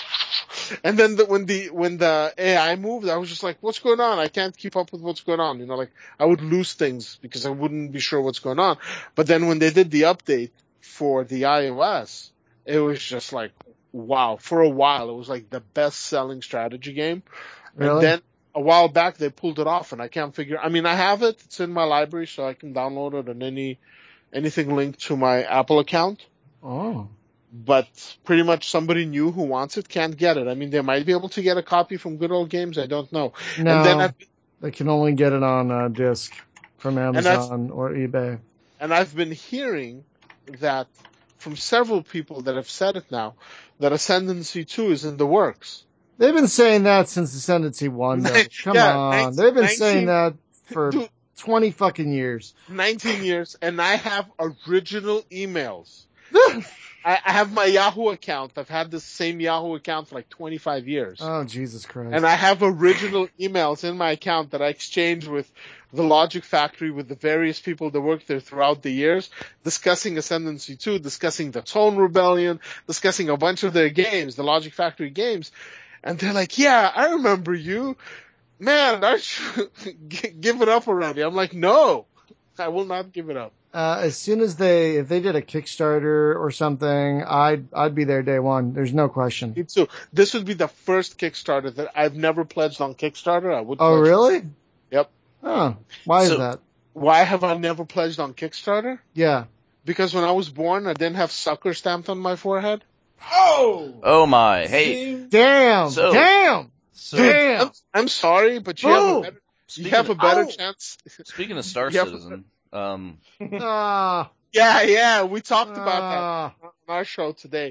And then the, when the, when the A I moved, I was just like, what's going on? I can't keep up with what's going on. You know, like, I would lose things because I wouldn't be sure what's going on. But then when they did the update for the iOS, it was just like, wow. For a while, it was like the best selling strategy game. Really? And then a while back they pulled it off and I can't figure, I mean, I have it. It's in my library so I can download it on any, anything linked to my Apple account. Oh. But pretty much somebody new who wants it can't get it. I mean, they might be able to get a copy from Good Old Games. I don't know. No, And then I've, they can only get it on uh, disc from I've- Amazon or eBay. and I've been hearing that from several people that have said it now, that Ascendancy two is in the works. They've been saying that since Ascendancy one, though. Come Yeah, on. nineteen They've been saying that for Dude, twenty fucking years. nineteen years, and I have original emails. I, I have my Yahoo account. I've had this same Yahoo account for like twenty-five years. Oh, Jesus Christ. And I have original emails in my account that I exchanged with the Logic Factory, with the various people that worked there throughout the years, discussing Ascendancy two, discussing the Tone Rebellion, discussing a bunch of their games, the Logic Factory games. And they're like, yeah, I remember you. Man, aren't you give it up already? I'm like, no, I will not give it up. Uh, as soon as they, if they did a Kickstarter or something, I'd, I'd be there day one. There's no question. Me too. This would be the first Kickstarter that I've never pledged on Kickstarter. I would. Oh, pledge. really? Yep. Oh, why is So- that? Why have I never pledged on Kickstarter? Yeah. Because when I was born, I didn't have sucker stamped on my forehead. Oh! Oh my, hey. Damn. So- Damn. So, Damn. I'm, I'm sorry, but you have a Boom. better, you speaking, have a of, better Ow. chance. speaking of Star Yeah. Citizen, um, Ah. Yeah, yeah, we talked about Ah. that on our show today.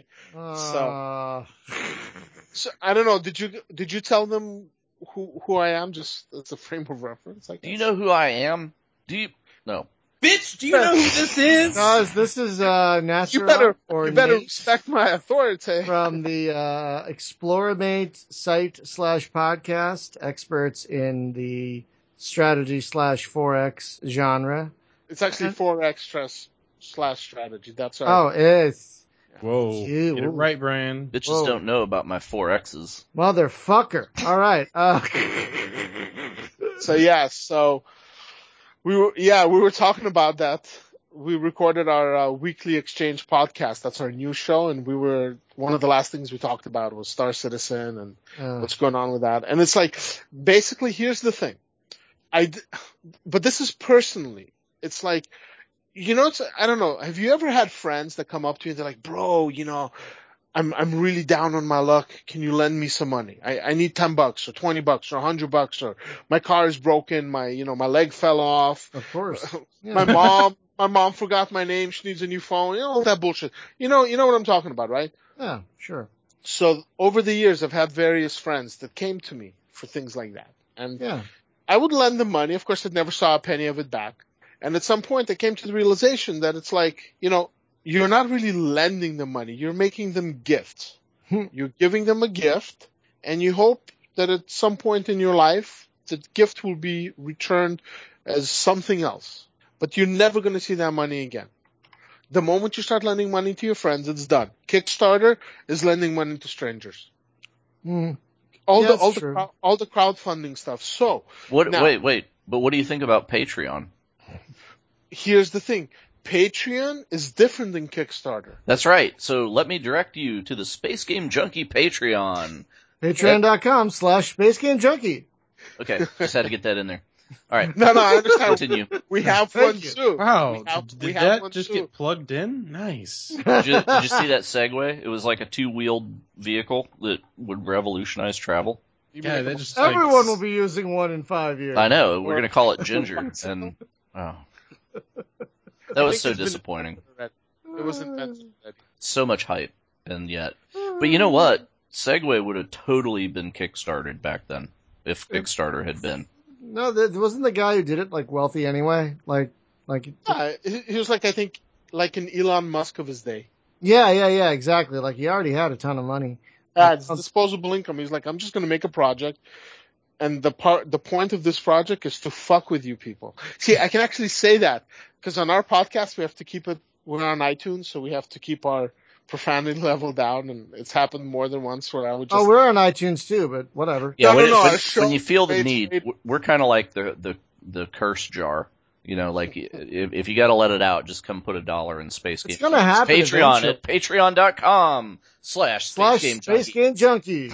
Ah. So I don't know. Did you did you tell them who who I am? Just as a frame of reference. I do you guess? know who I am? Do you? No. Bitch, do you know who this is? Guys, this is uh, Nasser You better or you better Nate respect my authority. from the uh, Exploramate site slash podcast, experts in the strategy slash forex genre. It's actually four extras slash strategy. That's our. Oh, it's Whoa. Ew. Get it right, Brian. Bitches Whoa. don't know about my four X's. motherfucker. All right. Uh, So yeah, so we were yeah we were talking about that. We recorded our uh, weekly exchange podcast. That's our new show, and we were one of the last things we talked about was Star Citizen and uh, what's going on with that. And it's like basically here's the thing. I d- but this is personally. It's like, you know, it's, I don't know. Have you ever had friends that come up to you and they're like, bro, you know, I'm, I'm really down on my luck. Can you lend me some money? I, I need ten bucks or twenty bucks or a hundred bucks or my car is broken. My, you know, my leg fell off. of course. Yeah. My mom, my mom forgot my name. She needs a new phone. You know, all that bullshit. You know, you know what I'm talking about, right? Yeah, sure. So over the years, I've had various friends that came to me for things like that. And Yeah. I would lend them money. Of course, I never saw a penny of it back. And at some point, I came to the realization that it's like, you know, you're not really lending them money. You're making them gifts. Hmm. You're giving them a gift, and you hope that at some point in your life, the gift will be returned as something else. But you're never going to see that money again. The moment you start lending money to your friends, it's done. Kickstarter is lending money to strangers. Mm. All Yeah, the it's all the true. crowd, all the crowdfunding stuff. So What? Now- wait, wait. But what do you think about Patreon? here's the thing. Patreon is different than Kickstarter. That's right. So let me direct you to the Space Game Junkie Patreon. Patreon.com slash Space Game Junkie. Okay, just had to get that in there. All right, No, no, I understand. continue. We have Thank one you. too. Wow. We have- did we did have that one just too. get plugged in? Nice. Did you, did you see that Segway? It was like a two-wheeled vehicle that would revolutionize travel. You Yeah, make they them- just like, Everyone will be using one in five years. I know. We're Or- gonna call it Ginger, and oh, that I was think so it's been disappointing. invented already. It was invented already. So much hype, and yet. But you know what? Segway would have totally been kickstarted back then if Kickstarter had been. No, that wasn't the guy who did it like wealthy anyway. Like, like. Yeah, he he was like, I think, like an Elon Musk of his day. Yeah, yeah, yeah, exactly. Like he already had a ton of money. Yeah, it's disposable income. He's like, I'm just gonna make a project, and the part, the point of this project is to fuck with you people. See, I can actually say that because on our podcast we have to keep it. We're on iTunes, so we have to keep our profanity level down, and it's happened more than once where I would just. Oh, we're on iTunes too, but whatever. Yeah, No, when, no, no, it- when, our show when you feel the rates- need, rate- we're kind of like the, the the curse jar. You know, like if, if you got to let it out, just come put a dollar in Space Game. It's gonna happen Patreon eventually. at patreon dot com slash Slash Space Game Space Junkie. Game Junkie.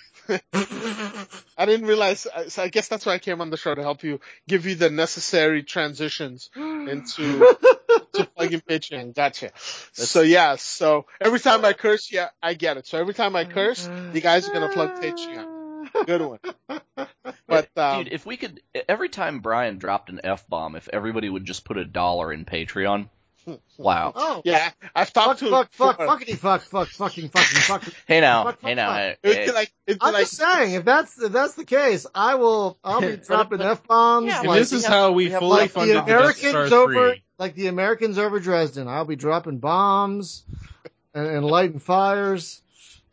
I didn't realize. So I guess that's why I came on the show to help you, give you the necessary transitions into to plug in Patreon. Gotcha. So yeah. So every time I curse, yeah, I get it. So every time I curse, you guys are gonna plug Patreon. Good one. But um, Dude, if we could, every time Brian dropped an F bomb, if everybody would just put a dollar in Patreon, wow. Oh, yeah, I've fuck, talked to fuck, fuck, before. fuckity, fuck, fuck, fucking, fucking, fuck. Hey now, Fuck, fuck, hey now, fuck. hey, It'd hey. be like, it'd be I'm like, just saying, if that's if that's the case, I will. I'll be dropping but- f bombs yeah, and like, this is we have- how we we have fully like the funded the Death Americans Star over, three. like the Americans over Dresden. I'll be dropping bombs and, and lighting fires.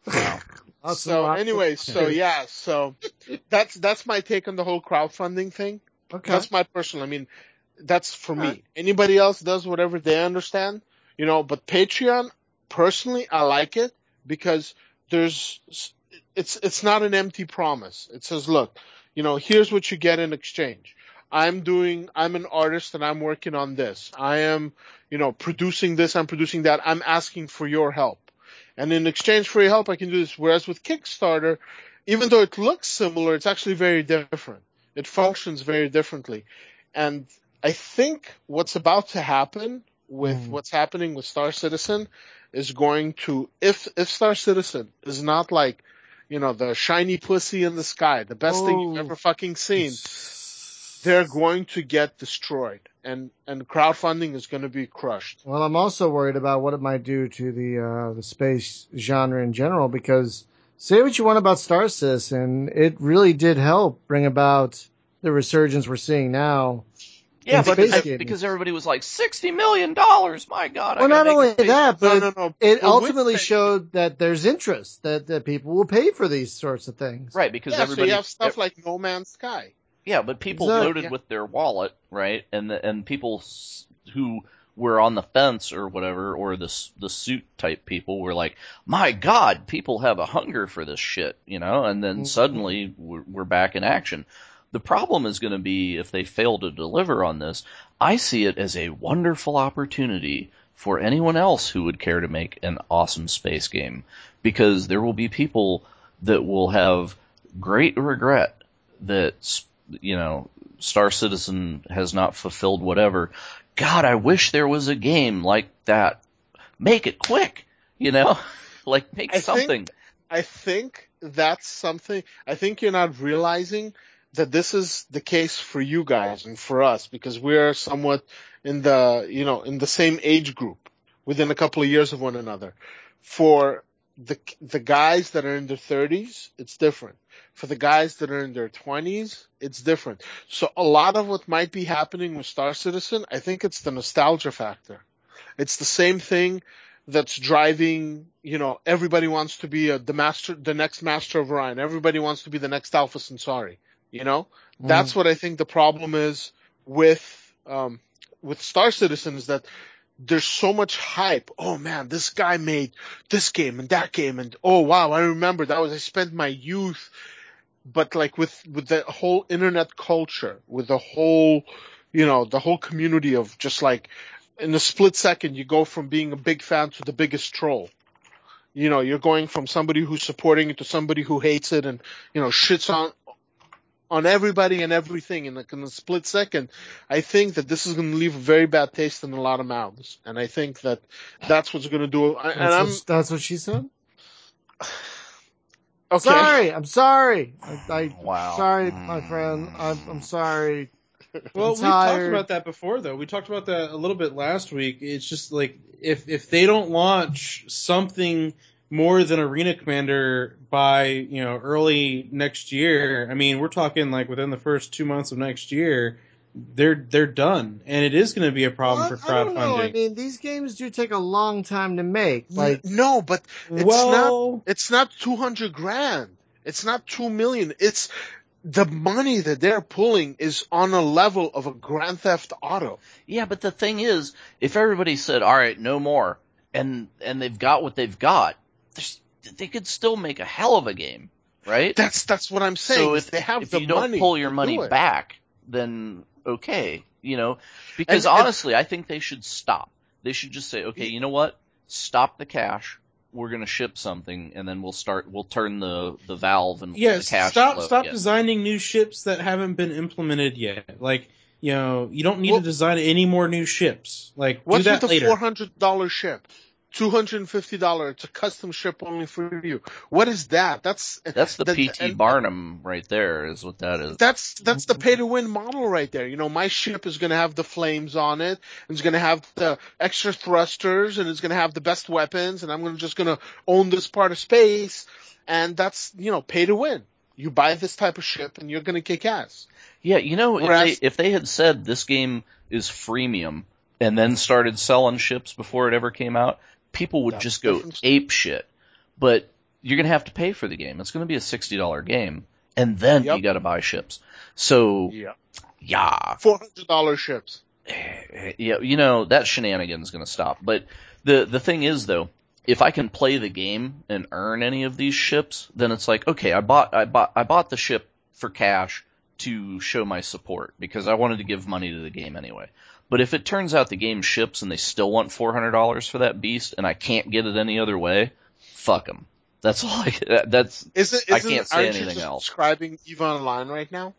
That's so what I- anyway, so yeah, so that's that's my take on the whole crowdfunding thing. Okay. That's my personal. I mean, that's for me. Alright. Anybody else does whatever they understand, you know. But Patreon, personally, I like it because there's it's it's not an empty promise. It says, look, you know, here's what you get in exchange. I'm doing. I'm an artist and I'm working on this. I am, you know, producing this. I'm producing that. I'm asking for your help. And in exchange for your help, I can do this. Whereas with Kickstarter, even though it looks similar, it's actually very different. It functions very differently. And I think what's about to happen with Mm. what's happening with Star Citizen is going to, if, if Star Citizen is not like, you know, the shiny pussy in the sky, the best thing you've Oh. ever fucking seen, they're going to get destroyed. And, and crowdfunding is going to be crushed. Well, I'm also worried about what it might do to the uh, the space genre in general, because say what you want about Star Citizen, it really did help bring about the resurgence we're seeing now. Yeah, in but space because, gaming. because everybody was like, sixty million dollars, my God. I Well, gotta not make only a space- that, but no, no, no. it But ultimately with- showed that there's interest, that, that people will pay for these sorts of things. Right, because Yeah, so everybody. you have stuff like No Man's Sky. Yeah, but people Exactly. voted Yeah. with their wallet, right? And the, and people s- who were on the fence or whatever, or the s- the suit type people were like, "My God, people have a hunger for this shit," you know. And then Mhm. suddenly we're, we're back in action. The problem is going to be if they fail to deliver on this. I see it as a wonderful opportunity for anyone else who would care to make an awesome space game, because there will be people that will have great regret that, you know, Star Citizen has not fulfilled whatever. God, I wish there was a game like that. Make it quick, you know? Like, make I something. think, I think that's something, I think you're not realizing that this is the case for you guys and for us, because we're somewhat in the, you know, in the same age group, within a couple of years of one another. For the, the guys that are in their thirties, it's different. For the guys that are in their twenties, it's different. So a lot of what might be happening with Star Citizen, I think it's the nostalgia factor. It's the same thing that's driving, you know, everybody wants to be a, the master, the next Master of Orion. Everybody wants to be the next Alpha Centauri. You know, that's what I think the problem is with, um, with Star Citizen, is that there's so much hype. Oh man, this guy made this game and that game, and oh wow, I remember that was, I spent my youth. But like with, with the whole internet culture, with the whole, you know, the whole community of just like, in a split second, you go from being a big fan to the biggest troll. You know, you're going from somebody who's supporting it to somebody who hates it and, you know, shits on, on everybody and everything in a, in a split second. I think that this is going to leave a very bad taste in a lot of mouths. And I think that that's what's going to do. And That's, I'm, what, that's what she said? Okay. Sorry, I'm sorry. I, I Wow. sorry, my friend. I'm, I'm sorry. Well, I'm we've talked tired. about that before, though. We talked about that a little bit last week. It's just like if if they don't launch something more than Arena Commander by you know early next year, I mean, we're talking like within the first two months of next year, they're they're done, and it is going to be a problem Well, for I don't know. I crowdfunding. mean, these games do take a long time to make. N- Like, no, but it's Well, not. It's not two hundred grand. It's not two million. It's the money that they're pulling is on a level of a Grand Theft Auto. Yeah, but the thing is, if everybody said, "All right, no more," and and they've got what they've got, there's- they could still make a hell of a game, right? That's that's what I'm saying. So is if they have if the you don't money pull your to money do it. back, then okay, you know, because And- and- honestly, I think they should stop. They should just say, okay, you know what? Stop the cash. We're gonna ship something, and then we'll start. We'll turn the the valve and yeah, the cash stop flow stop again. designing new ships that haven't been implemented yet. Like you know, you don't need Well- to design any more new ships. Like What's do with that the later. four hundred dollar ship? Two hundred and fifty dollars. It's a custom ship only for you. What is that? That's That's the that- P T and- Barnum right there, is what that is. That's that's the pay to win model right there. You know, my ship is going to have the flames on it, and it's going to have the extra thrusters, and it's going to have the best weapons, and I'm gonna, just going to own this part of space, and that's you know pay to win. You buy this type of ship, and you're going to kick ass. Yeah, you know, Whereas- if they if they had said this game is freemium and then started selling ships before it ever came out, people would That's just go different. ape shit. But you're gonna have to pay for the game. It's gonna be a sixty dollar game, and then Yep. you got to buy ships. So Yeah, yeah, four hundred dollar ships. yeah, you know that shenanigan's gonna stop. But the the thing is though, if I can play the game and earn any of these ships, then it's like okay, I bought I bought I bought the ship for cash to show my support because I wanted to give money to the game anyway. But if it turns out the game ships and they still want four hundred dollars for that beast and I can't get it any other way, fuck them. That's all I that, that's Isn't, I isn't can't say aren't you anything just else. describing EVE Online right now?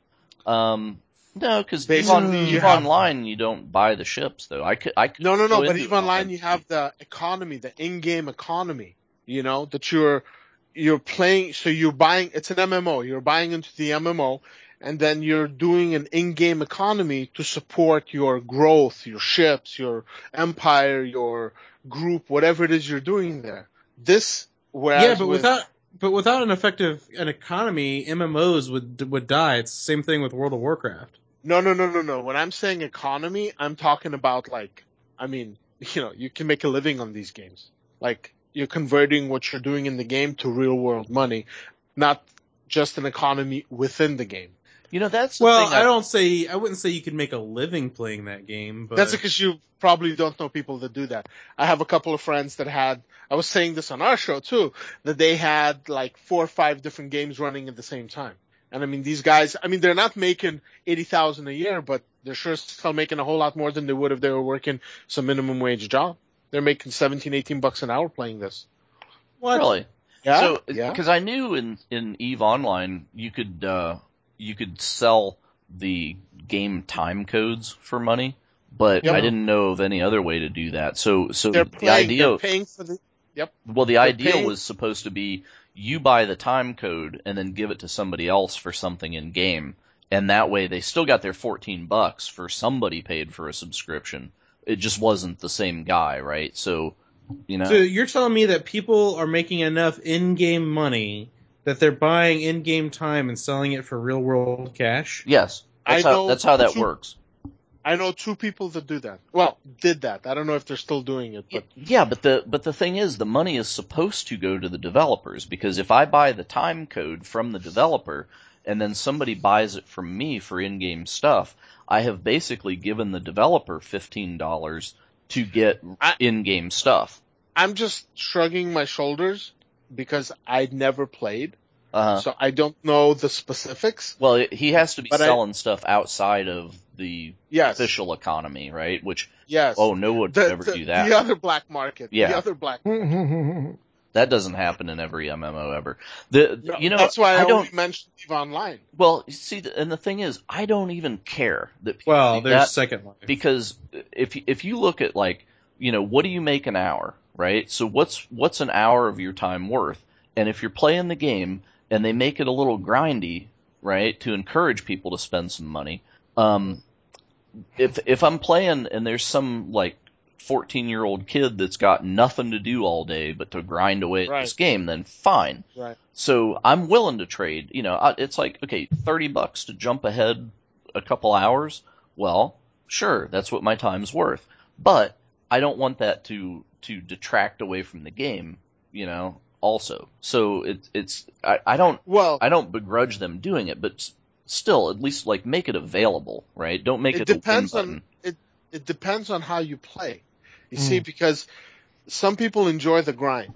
Um no, cuz Basically, EVE you have- Online you don't buy the ships though. I could I could No, no, no. go But into EVE it Online, and- you have the economy, the in-game economy. You know that you're you're playing. So you're buying. It's an M M O. You're buying into the M M O, and then you're doing an in-game economy to support your growth, your ships, your empire, your group, whatever it is you're doing there. This, whereas Yeah, but with, without but without an effective an economy, M M Os would would die. It's the same thing with World of Warcraft. no, no, no, no, no. When I'm saying economy, I'm talking about like, I mean, you know, you can make a living on these games. Like you're converting what you're doing in the game to real world money, not just an economy within the game. You know that's the Well, thing I don't say I wouldn't say you could make a living playing that game, but That's because you probably don't know people that do that. I have a couple of friends that had, I was saying this on our show too, that they had like four or five different games running at the same time. And I mean, these guys, I mean, they're not making eighty thousand a year, but they're sure still making a whole lot more than they would if they were working some minimum wage job. They're making seventeen, eighteen bucks an hour playing this. what? really. Yeah. So, yeah. because I knew in in EVE Online you could uh, you could sell the game time codes for money, but Yep. I didn't know of any other way to do that. So, so They're the playing, idea, they're paying for the, yep. well, the they're idea paying- was supposed to be you buy the time code and then give it to somebody else for something in game, and that way they still got their fourteen bucks for somebody paid for a subscription. It just wasn't the same guy, right? So, you know. So you're telling me that people are making enough in-game money that they're buying in-game time and selling it for real-world cash? Yes, that's I how know that's how that two- works. I know two people that do that. Well, did that. I don't know if they're still doing it, but Yeah, but the but the thing is, the money is supposed to go to the developers because if I buy the time code from the developer and then somebody buys it from me for in-game stuff, I have basically given the developer fifteen dollars to get I- in-game stuff. I'm just shrugging my shoulders because I'd never played, Uh-huh. so I don't know the specifics. Well, it, he has to be But I- selling stuff outside of the Yes, official economy, right? Which yes. oh, no one would the, ever the, do that. the other black market. Yeah. The other black. That doesn't happen in every M M O ever. The No, you know that's why I, I don't. only mentioned EVE Online. Well, you see, the- and the thing is, I don't even care that people Well, do there's that Second Life. because if if you look at like, you know, what do you make an hour, right? So what's what's an hour of your time worth? And if you're playing the game, and they make it a little grindy, right, to encourage people to spend some money. Um, if if I'm playing and there's some like fourteen year old kid that's got nothing to do all day but to grind away at Right. this game, then fine. Right. So I'm willing to trade. You know, I- it's like, okay, thirty bucks to jump ahead a couple hours. Well, sure, that's what my time's worth. But I don't want that to to detract away from the game, you know, also. So it, it's I, I don't Well, I don't begrudge them doing it, but s- still, at least like make it available, right? Don't make it it, a win depends button. on it. It depends on how you play. You Mm. see, because some people enjoy the grind.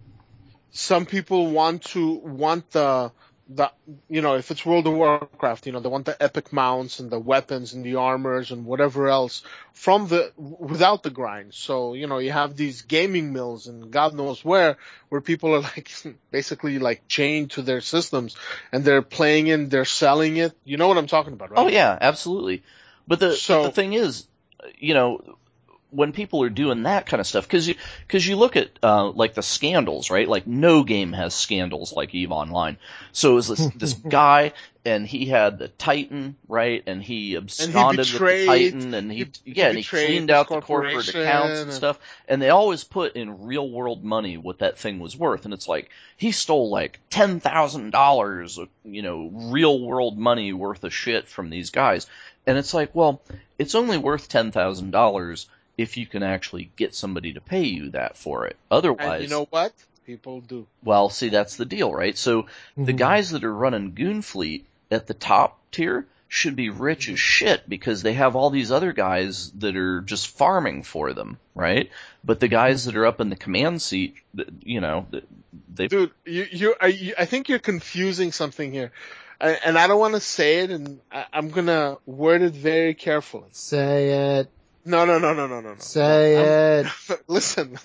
Some people want to want the the you know, if it's World of Warcraft, you know, they want the epic mounts and the weapons and the armors and whatever else from the without the grind. So, you know, you have these gaming mills and God knows where where people are like basically like chained to their systems and they're playing it, they're selling it. You know what I'm talking about, right? Oh yeah, absolutely. But the So- but the thing is, you know, when people are doing that kind of stuff, because you because you look at uh, like the scandals, right? Like no game has scandals like EVE Online. So it was this this guy, and he had the Titan, right? And he absconded with the betrayed- Titan, and he, he- he yeah, and he betrayed cleaned his out the corporate corporation accounts and and- stuff. And they always put in real world money what that thing was worth, and it's like he stole like ten thousand dollars, you know, real world money worth of shit from these guys. And it's like, well, it's only worth ten thousand dollars if you can actually get somebody to pay you that for it. Otherwise, And you know what? People do. well, see, that's the deal, right? So the Mhm. guys that are running Goonfleet at the top tier should be rich as shit because they have all these other guys that are just farming for them, right? But the guys that are up in the command seat, you know, they Dude, you, you, I, you, I think you're confusing something here. I, and I don't want to say it, and I, I'm gonna word it very carefully. Say it. No, no, no, no, no, no, no. Say I'm- it. Listen.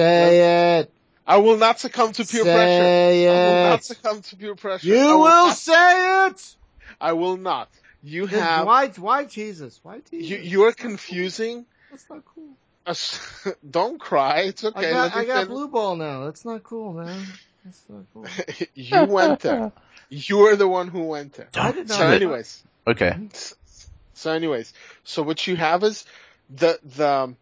Say it. I will not succumb to peer Say pressure. I will not it. succumb to peer pressure. You I will, will not, say it. I will not. You Then have, why, why tease us? Why tease you, us? you are That's not cool. confusing. That's not cool. Us, don't cry. It's okay. I got, Let me I got fin- blue ball now. That's not cool, man. That's not cool. You went there. You are the one who went there. I did not. So anyways. okay. So anyways, so what you have is the the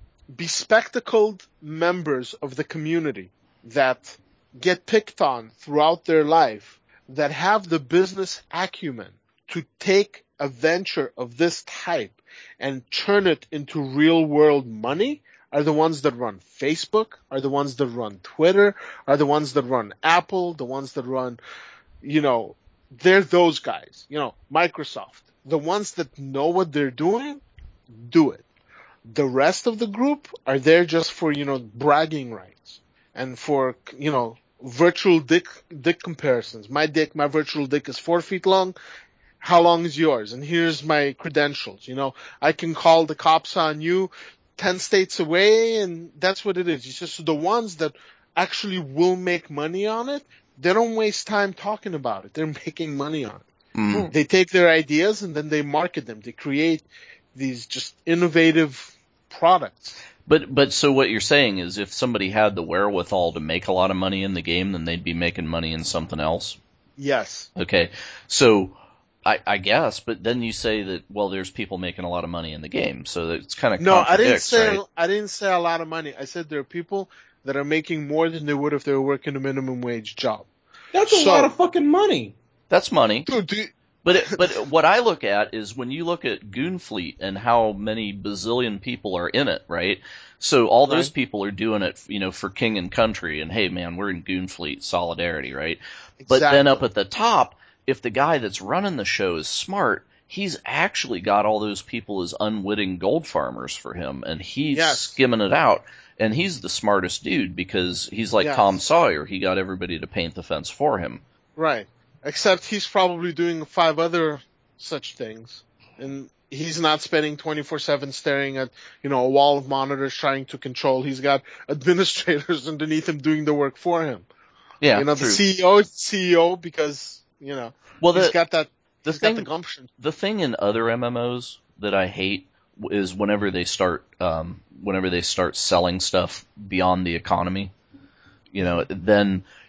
bespectacled members of the community that get picked on throughout their life, that have the business acumen to take a venture of this type and turn it into real world money, are the ones that run Facebook, are the ones that run Twitter, are the ones that run Apple, the ones that run, you know, they're those guys, you know, Microsoft. The ones that know what they're doing, do it. The rest of the group are there just for, you know, bragging rights and for, you know, virtual dick, dick comparisons. My dick, my virtual dick is four feet long. How long is yours? And here's my credentials. You know, I can call the cops on you ten states away, and that's what it is. It's just the ones that actually will make money on it. They don't waste time talking about it. They're making money on it. Mm. They take their ideas and then they market them. They create these just innovative products. But but so what you're saying is if somebody had the wherewithal to make a lot of money in the game, then they'd be making money in something else. Yes. Okay, so I, I guess, but then you say that well, there's people making a lot of money in the game, so it's kind of No, I didn't contradicts, say right? I didn't say a lot of money. I said there are people that are making more than they would if they were working a minimum wage job. That's a So- lot of fucking money. That's money. Dude, do you- But it, but what I look at is when you look at Goonfleet and how many bazillion people are in it, right? So all those Right. people are doing it, you know, for king and country, and hey, man, we're in Goonfleet solidarity, right? But then up Exactly. at the top, if the guy that's running the show is smart, he's actually got all those people as unwitting gold farmers for him, and he's Yes. skimming it out. And he's the smartest dude because he's like Yes. Tom Sawyer. He got everybody to paint the fence for him. Right. Except he's probably doing five other such things. And he's not spending twenty-four seven staring at, you know, a wall of monitors trying to control. He's got administrators underneath him doing the work for him. Yeah, you know, true. the C E O is C E O because, you know, well, he's the, got that, the he's thing, got the gumption. the thing in other M M Os that I hate is whenever they start, um, whenever they start selling stuff beyond the economy, you know, then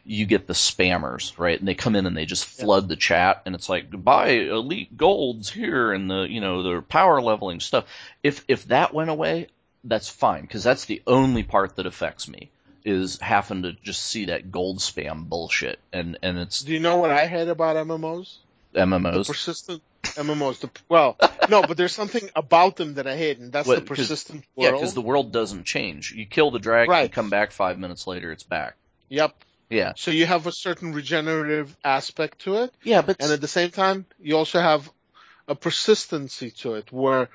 you get the spammers, right? And they come in and they just flood the chat, and it's like, buy elite golds here and the, you know, the power leveling stuff. If if that went away, that's fine, because that's the only part that affects me, is having to just see that gold spam bullshit. And and it's Do you know what I hate about M M Os? M M The Os. persistent M M Os. The, well, no, but there's something about them that I hate, and that's What- the 'cause- persistent Yeah, world. because the world doesn't change. You kill the dragon, you Right. come back five minutes later, it's back. Yep. Yeah. So you have a certain regenerative aspect to it, Yeah, but and at the same time, you also have a persistency to it where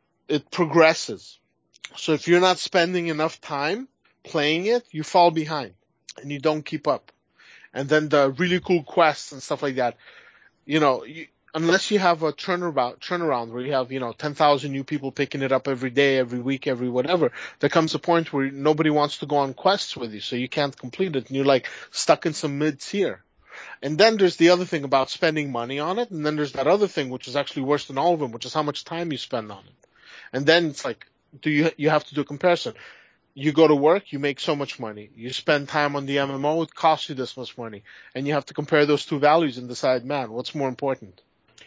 it progresses. So if you're not spending enough time playing it, you fall behind and you don't keep up. And then the really cool quests and stuff like that, you know, you, unless you have a turnaround, turnaround where you have, you know, ten thousand new people picking it up every day, every week, every whatever, there comes a point where nobody wants to go on quests with you, so you can't complete it, and you're like stuck in some mid-tier. And then there's the other thing about spending money on it, and then there's that other thing which is actually worse than all of them, which is how much time you spend on it. And then it's like, do you you have to do a comparison. You go to work, you make so much money. You spend time on the M M O, it costs you this much money. And you have to compare those two values and decide, man, what's more important?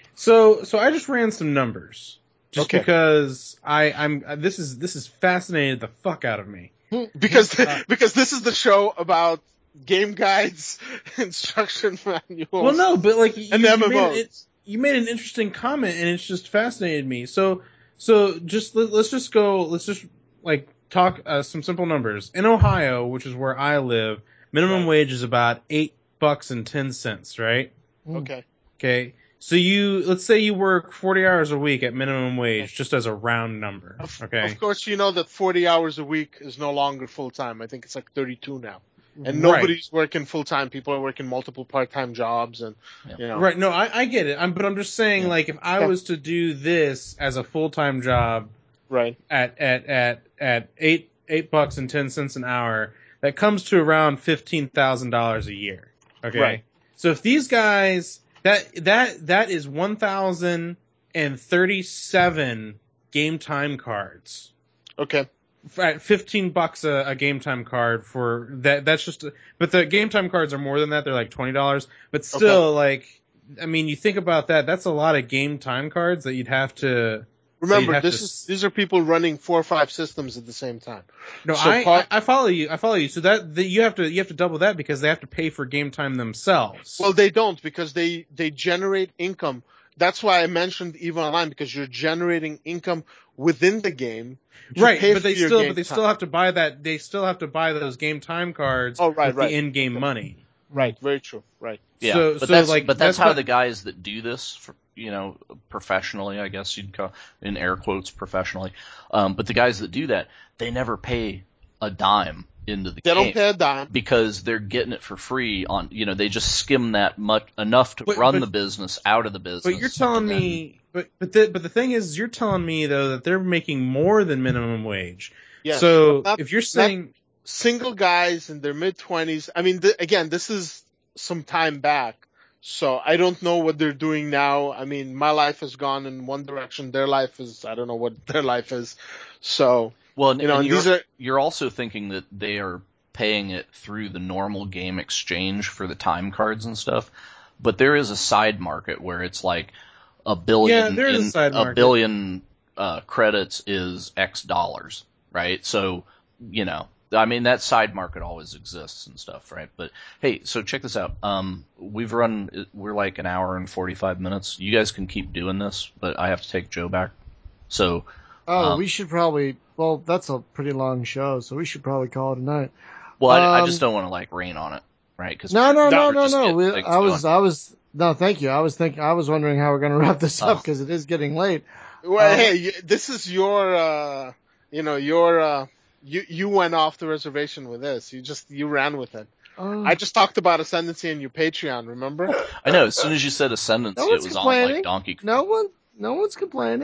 So, so I just ran some numbers, just Okay. because I, I'm. This is this is fascinated the fuck out of me. Because Uh, because this is the show about game guides, instruction manuals. Well, no, but like you, And you M M Os. made it, you made an interesting comment, and it's just fascinated me. So, so just let, let's just go. Let's just like talk uh, some simple numbers. In Ohio, which is where I live, minimum Right. wage is about eight bucks and ten cents, right? Okay. Okay. So you, let's say you work forty hours a week at minimum wage, just as a round number. Of, Okay. of course, you know that forty hours a week is no longer full time. I think it's like thirty-two now. And Right. nobody's working full time. People are working multiple part time jobs, and Yeah. you know. Right. No, I, I get it. I'm, but I'm just saying, Yeah. like, if I Yeah. was to do this as a full time job Right. at at at at eight eight bucks and ten cents an hour, that comes to around fifteen thousand dollars a year. Okay. Right. So if these guys, that that that is one thousand and thirty seven game time cards. Okay. At fifteen bucks a, a game time card for that. That's just, a, but the game time cards are more than that. They're like twenty dollars. But still, like, I mean, you think about that. That's a lot of game time cards that you'd have to. Remember, have this to is these are people running four or five systems at the same time. No, So I, part- I I follow you. I follow you. So that the, you have to you have to double that because they have to pay for game time themselves. Well, they don't because they they generate income. That's why I mentioned EVE Online, because you're generating income within the game. to right, pay but they for your still game but they time. still have to buy that. They still have to buy those game time cards Oh, right, with right. the in-game money. Right. Very true. Right. Yeah, So- but so, that's like, but that's, that's how not- the guys that do this, for, you know, professionally, I guess you'd call, in air quotes, professionally. Um, but the guys that do that, they never pay a dime into the They game don't pay a dime. because they're getting it for free on. You know, they just skim that much enough to But- run but- the business out of the business. But you're telling and then- me, but but the but the thing is, you're telling me though that they're making more than minimum wage. Yes. So Not- if you're not- saying Single guys in their mid twenties. I mean, th- again, this is some time back, so I don't know what they're doing now. I mean, my life has gone in one direction. Their life is, I don't know what their life is. So, Well, and, you know, and and you're, these are, you're also thinking that they are paying it through the normal game exchange for the time cards and stuff, but there is a side market where it's like a billion, Yeah, there is a in- side a market. billion uh, credits is X dollars, right? So, you know, I mean, that side market always exists and stuff, right? But hey, so check this out. Um, we've run, we're like an hour and forty-five minutes. You guys can keep doing this, but I have to take Joe back. So, Oh, Um, we should probably. Well, that's a pretty long show, so we should probably call it a night. well, I, I Um, just don't want to like rain on it, right? Cause No, no, no, we're no, just no. getting We, things I was, going. I was. No, thank you. I was thinking. I was wondering how we're going to wrap this Oh. up because it is getting late. well, Um, hey, you, this is your, uh, you know, your, uh, you, you went off the reservation with this. You just, you ran with it. uh, I just talked about Ascendancy in your Patreon, remember? I know. As soon as you said ascendancy, No it one's was on complaining. like Donkey Kong. no one, no one's complaining.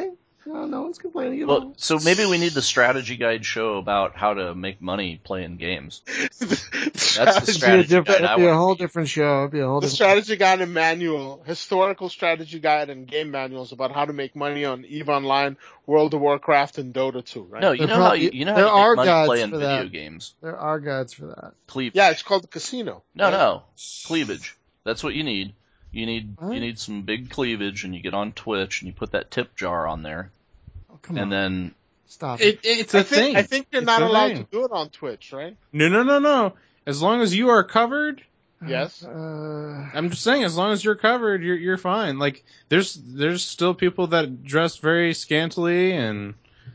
No, no one's complaining at Well, all. so maybe we need the strategy guide show about how to make money playing games. That's the It'd be a, strategy different, guide it'd I be a want whole to read. different show. It'd be a whole The different. strategy guide and manual, historical strategy guide and game manuals about how to make money on EVE Online, World of Warcraft, and Dota two, right? No, you There know how probably- you, you know how there you make are money guides playing for video that. games. There are guides for that. Cleavage. Yeah, it's called the casino. No, right? no, cleavage. That's what you need. You need What? you need some big cleavage, and you get on Twitch and you put that tip jar on there, Oh, come and on. then Stop it. It, it's a I think thing. I think you're It's not a allowed thing. to do it on Twitch, right? No, no, no, no. As long as you are covered, Yes. Uh, I'm just saying, as long as you're covered, you're you're fine. Like there's there's still people that dress very scantily and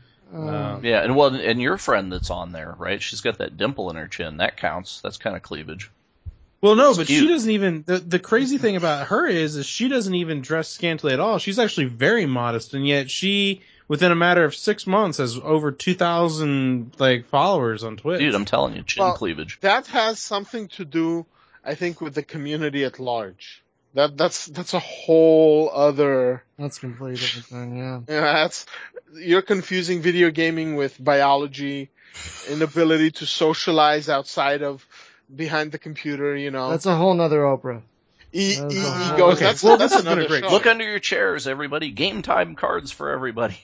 uh, yeah, and well, and your friend that's on there, right? She's got that dimple in her chin. That counts. That's kind of cleavage. well, no, It's but cute. she doesn't even. The the crazy thing about her is, is she doesn't even dress scantily at all. She's actually very modest, and yet she, within a matter of six months, has over two thousand like followers on Twitch. Dude, I'm telling you, chin Well, cleavage. That has something to do, I think, with the community at large. That that's that's a whole other. that's a completely different thing. Yeah. Yeah, that's you're confusing video gaming with biology, inability to socialize outside of behind the computer. You know, That's a whole nother Oprah. e- that's e- a whole- egos. Okay, That's well, that's this has been another a great show. Look under your chairs, everybody. Game time cards for everybody.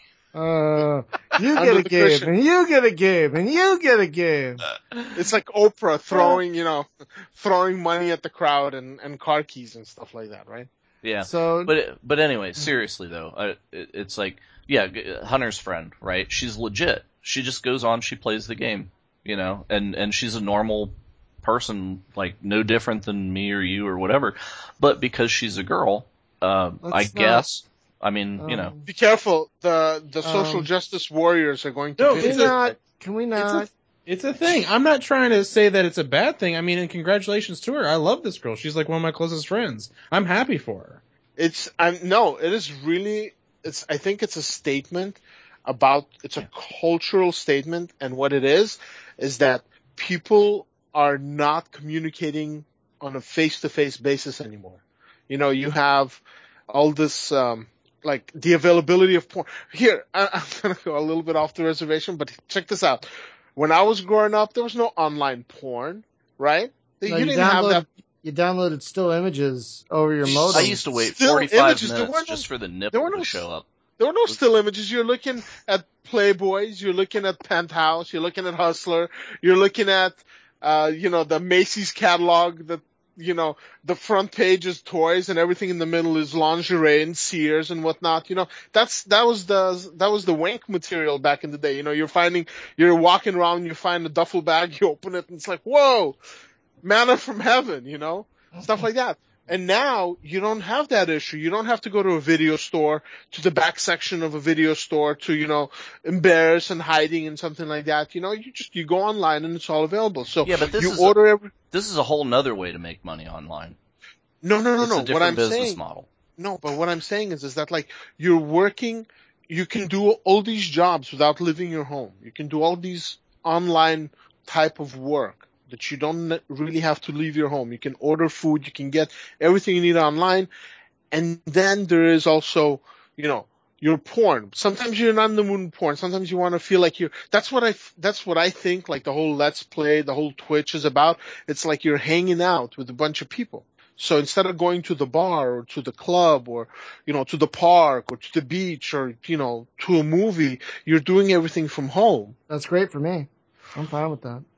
Uh, you Under get a the game, cushion. and you get a game, and you get a game. It's like Oprah throwing, you know, throwing money at the crowd and, and car keys and stuff like that, right? Yeah. So, But but anyway, seriously though, I, it, it's like yeah, g- Hunter's friend, right? She's legit. She just goes on, she plays the game, you know, and and she's a normal person, like no different than me or you or whatever. But because she's a girl, uh, Let's I not- guess. I mean, you know, um, Be careful. The the social Um, justice warriors are going to No, Can visit. we it's a- not? Can we not? It's a thing. I'm not trying to say that it's a bad thing. I mean, and congratulations to her. I love this girl. She's like one of my closest friends. I'm happy for her. It's I'm no, it is really it's I think it's a statement about it's a cultural statement, and what it is is that people are not communicating on a face to face basis anymore. You know, you have all this um like the availability of porn. Here, I, I'm gonna go a little bit off the reservation, but check this out. When I was growing up, there was no online porn, right? No, you you didn't have downloaded, that. you downloaded still images over your modem. I used to wait Still forty-five images, there minutes were no- just for the there nipple were to no- show up. There were no still images. You're looking at Playboys. You're looking at Penthouse. You're looking at Hustler. You're looking at, uh, you know, the Macy's catalog. The, you know, the front page is toys and everything in the middle is lingerie and Sears and whatnot. You know, that's that was the that was the wank material back in the day. You know, you're finding, you're walking around, you find a duffel bag, you open it, and it's like, whoa, manna from heaven. You know, stuff like that. And now you don't have that issue. You don't have to go to a video store, to the back section of a video store to, you know, embarrass and hiding and something like that. You know, you just, you go online and it's all available. So Yeah, but this you is order every, This is a whole nother way to make money online. no, no, no, It's no. a What different I'm business saying, model. no, but what I'm saying is, is that like you're working, you can do all these jobs without leaving your home. You can do all these online type of work that you don't ne- really have to leave your home. You can order food, you can get everything you need online. And then there is also, you know, your porn. Sometimes you're not in the mood in porn. Sometimes you want to feel like you're, that's what I, that's what I think like the whole Let's Play, the whole Twitch is about. It's like you're hanging out with a bunch of people. So instead of going to the bar or to the club or, you know, to the park or to the beach or, you know, to a movie, you're doing everything from home. That's great for me. I'm fine with that.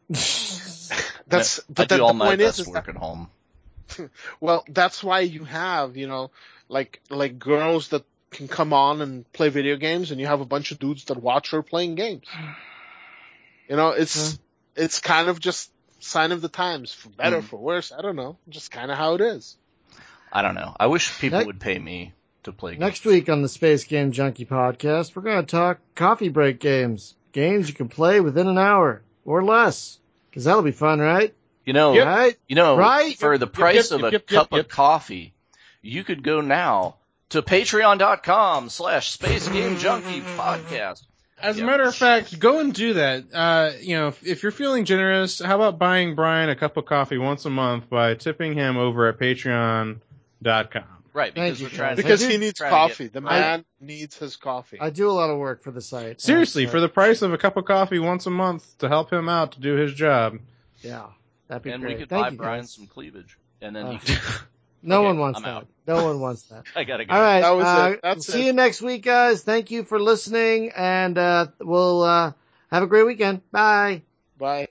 That's, I but do that, all the my point is, best is work that, at home. well, that's why you have, you know, like, like girls that can come on and play video games and you have a bunch of dudes that watch her playing games. You know, it's, Yeah. it's kind of just sign of the times, for better, Mm. for worse. I don't know. Just kind of how it is. I don't know. I wish people Next- would pay me to play games. Next week on the Space Game Junkie podcast, we're going to talk coffee break games. Games you can play within an hour or less. Because that'll be fun, right? You know, Yep. Right? you know, Right? for Yep, the yep, price yep, of yep, a yep, cup yep. of coffee, you could go now to patreon.com slash Space Game Junkie podcast. As Yep. a matter of fact, go and do that. Uh, you know, if, if you're feeling generous, how about buying Brian a cup of coffee once a month by tipping him over at patreon dot com? Right, Thank because you, we're trying guys. to Because I do- he needs trying to get- coffee. The right. man needs his coffee. I do a lot of work for the site. Seriously, And, uh, for the price of a cup of coffee once a month to help him out to do his job. yeah, that'd be And great. we could Thank buy you, Brian guys. some cleavage, and then Uh, you can. No Okay, one wants I'm that. out. No one wants that. I gotta go. All right. That was uh, it. That's see it. you next week, guys. Thank you for listening, and uh, we'll uh, have a great weekend. Bye. Bye.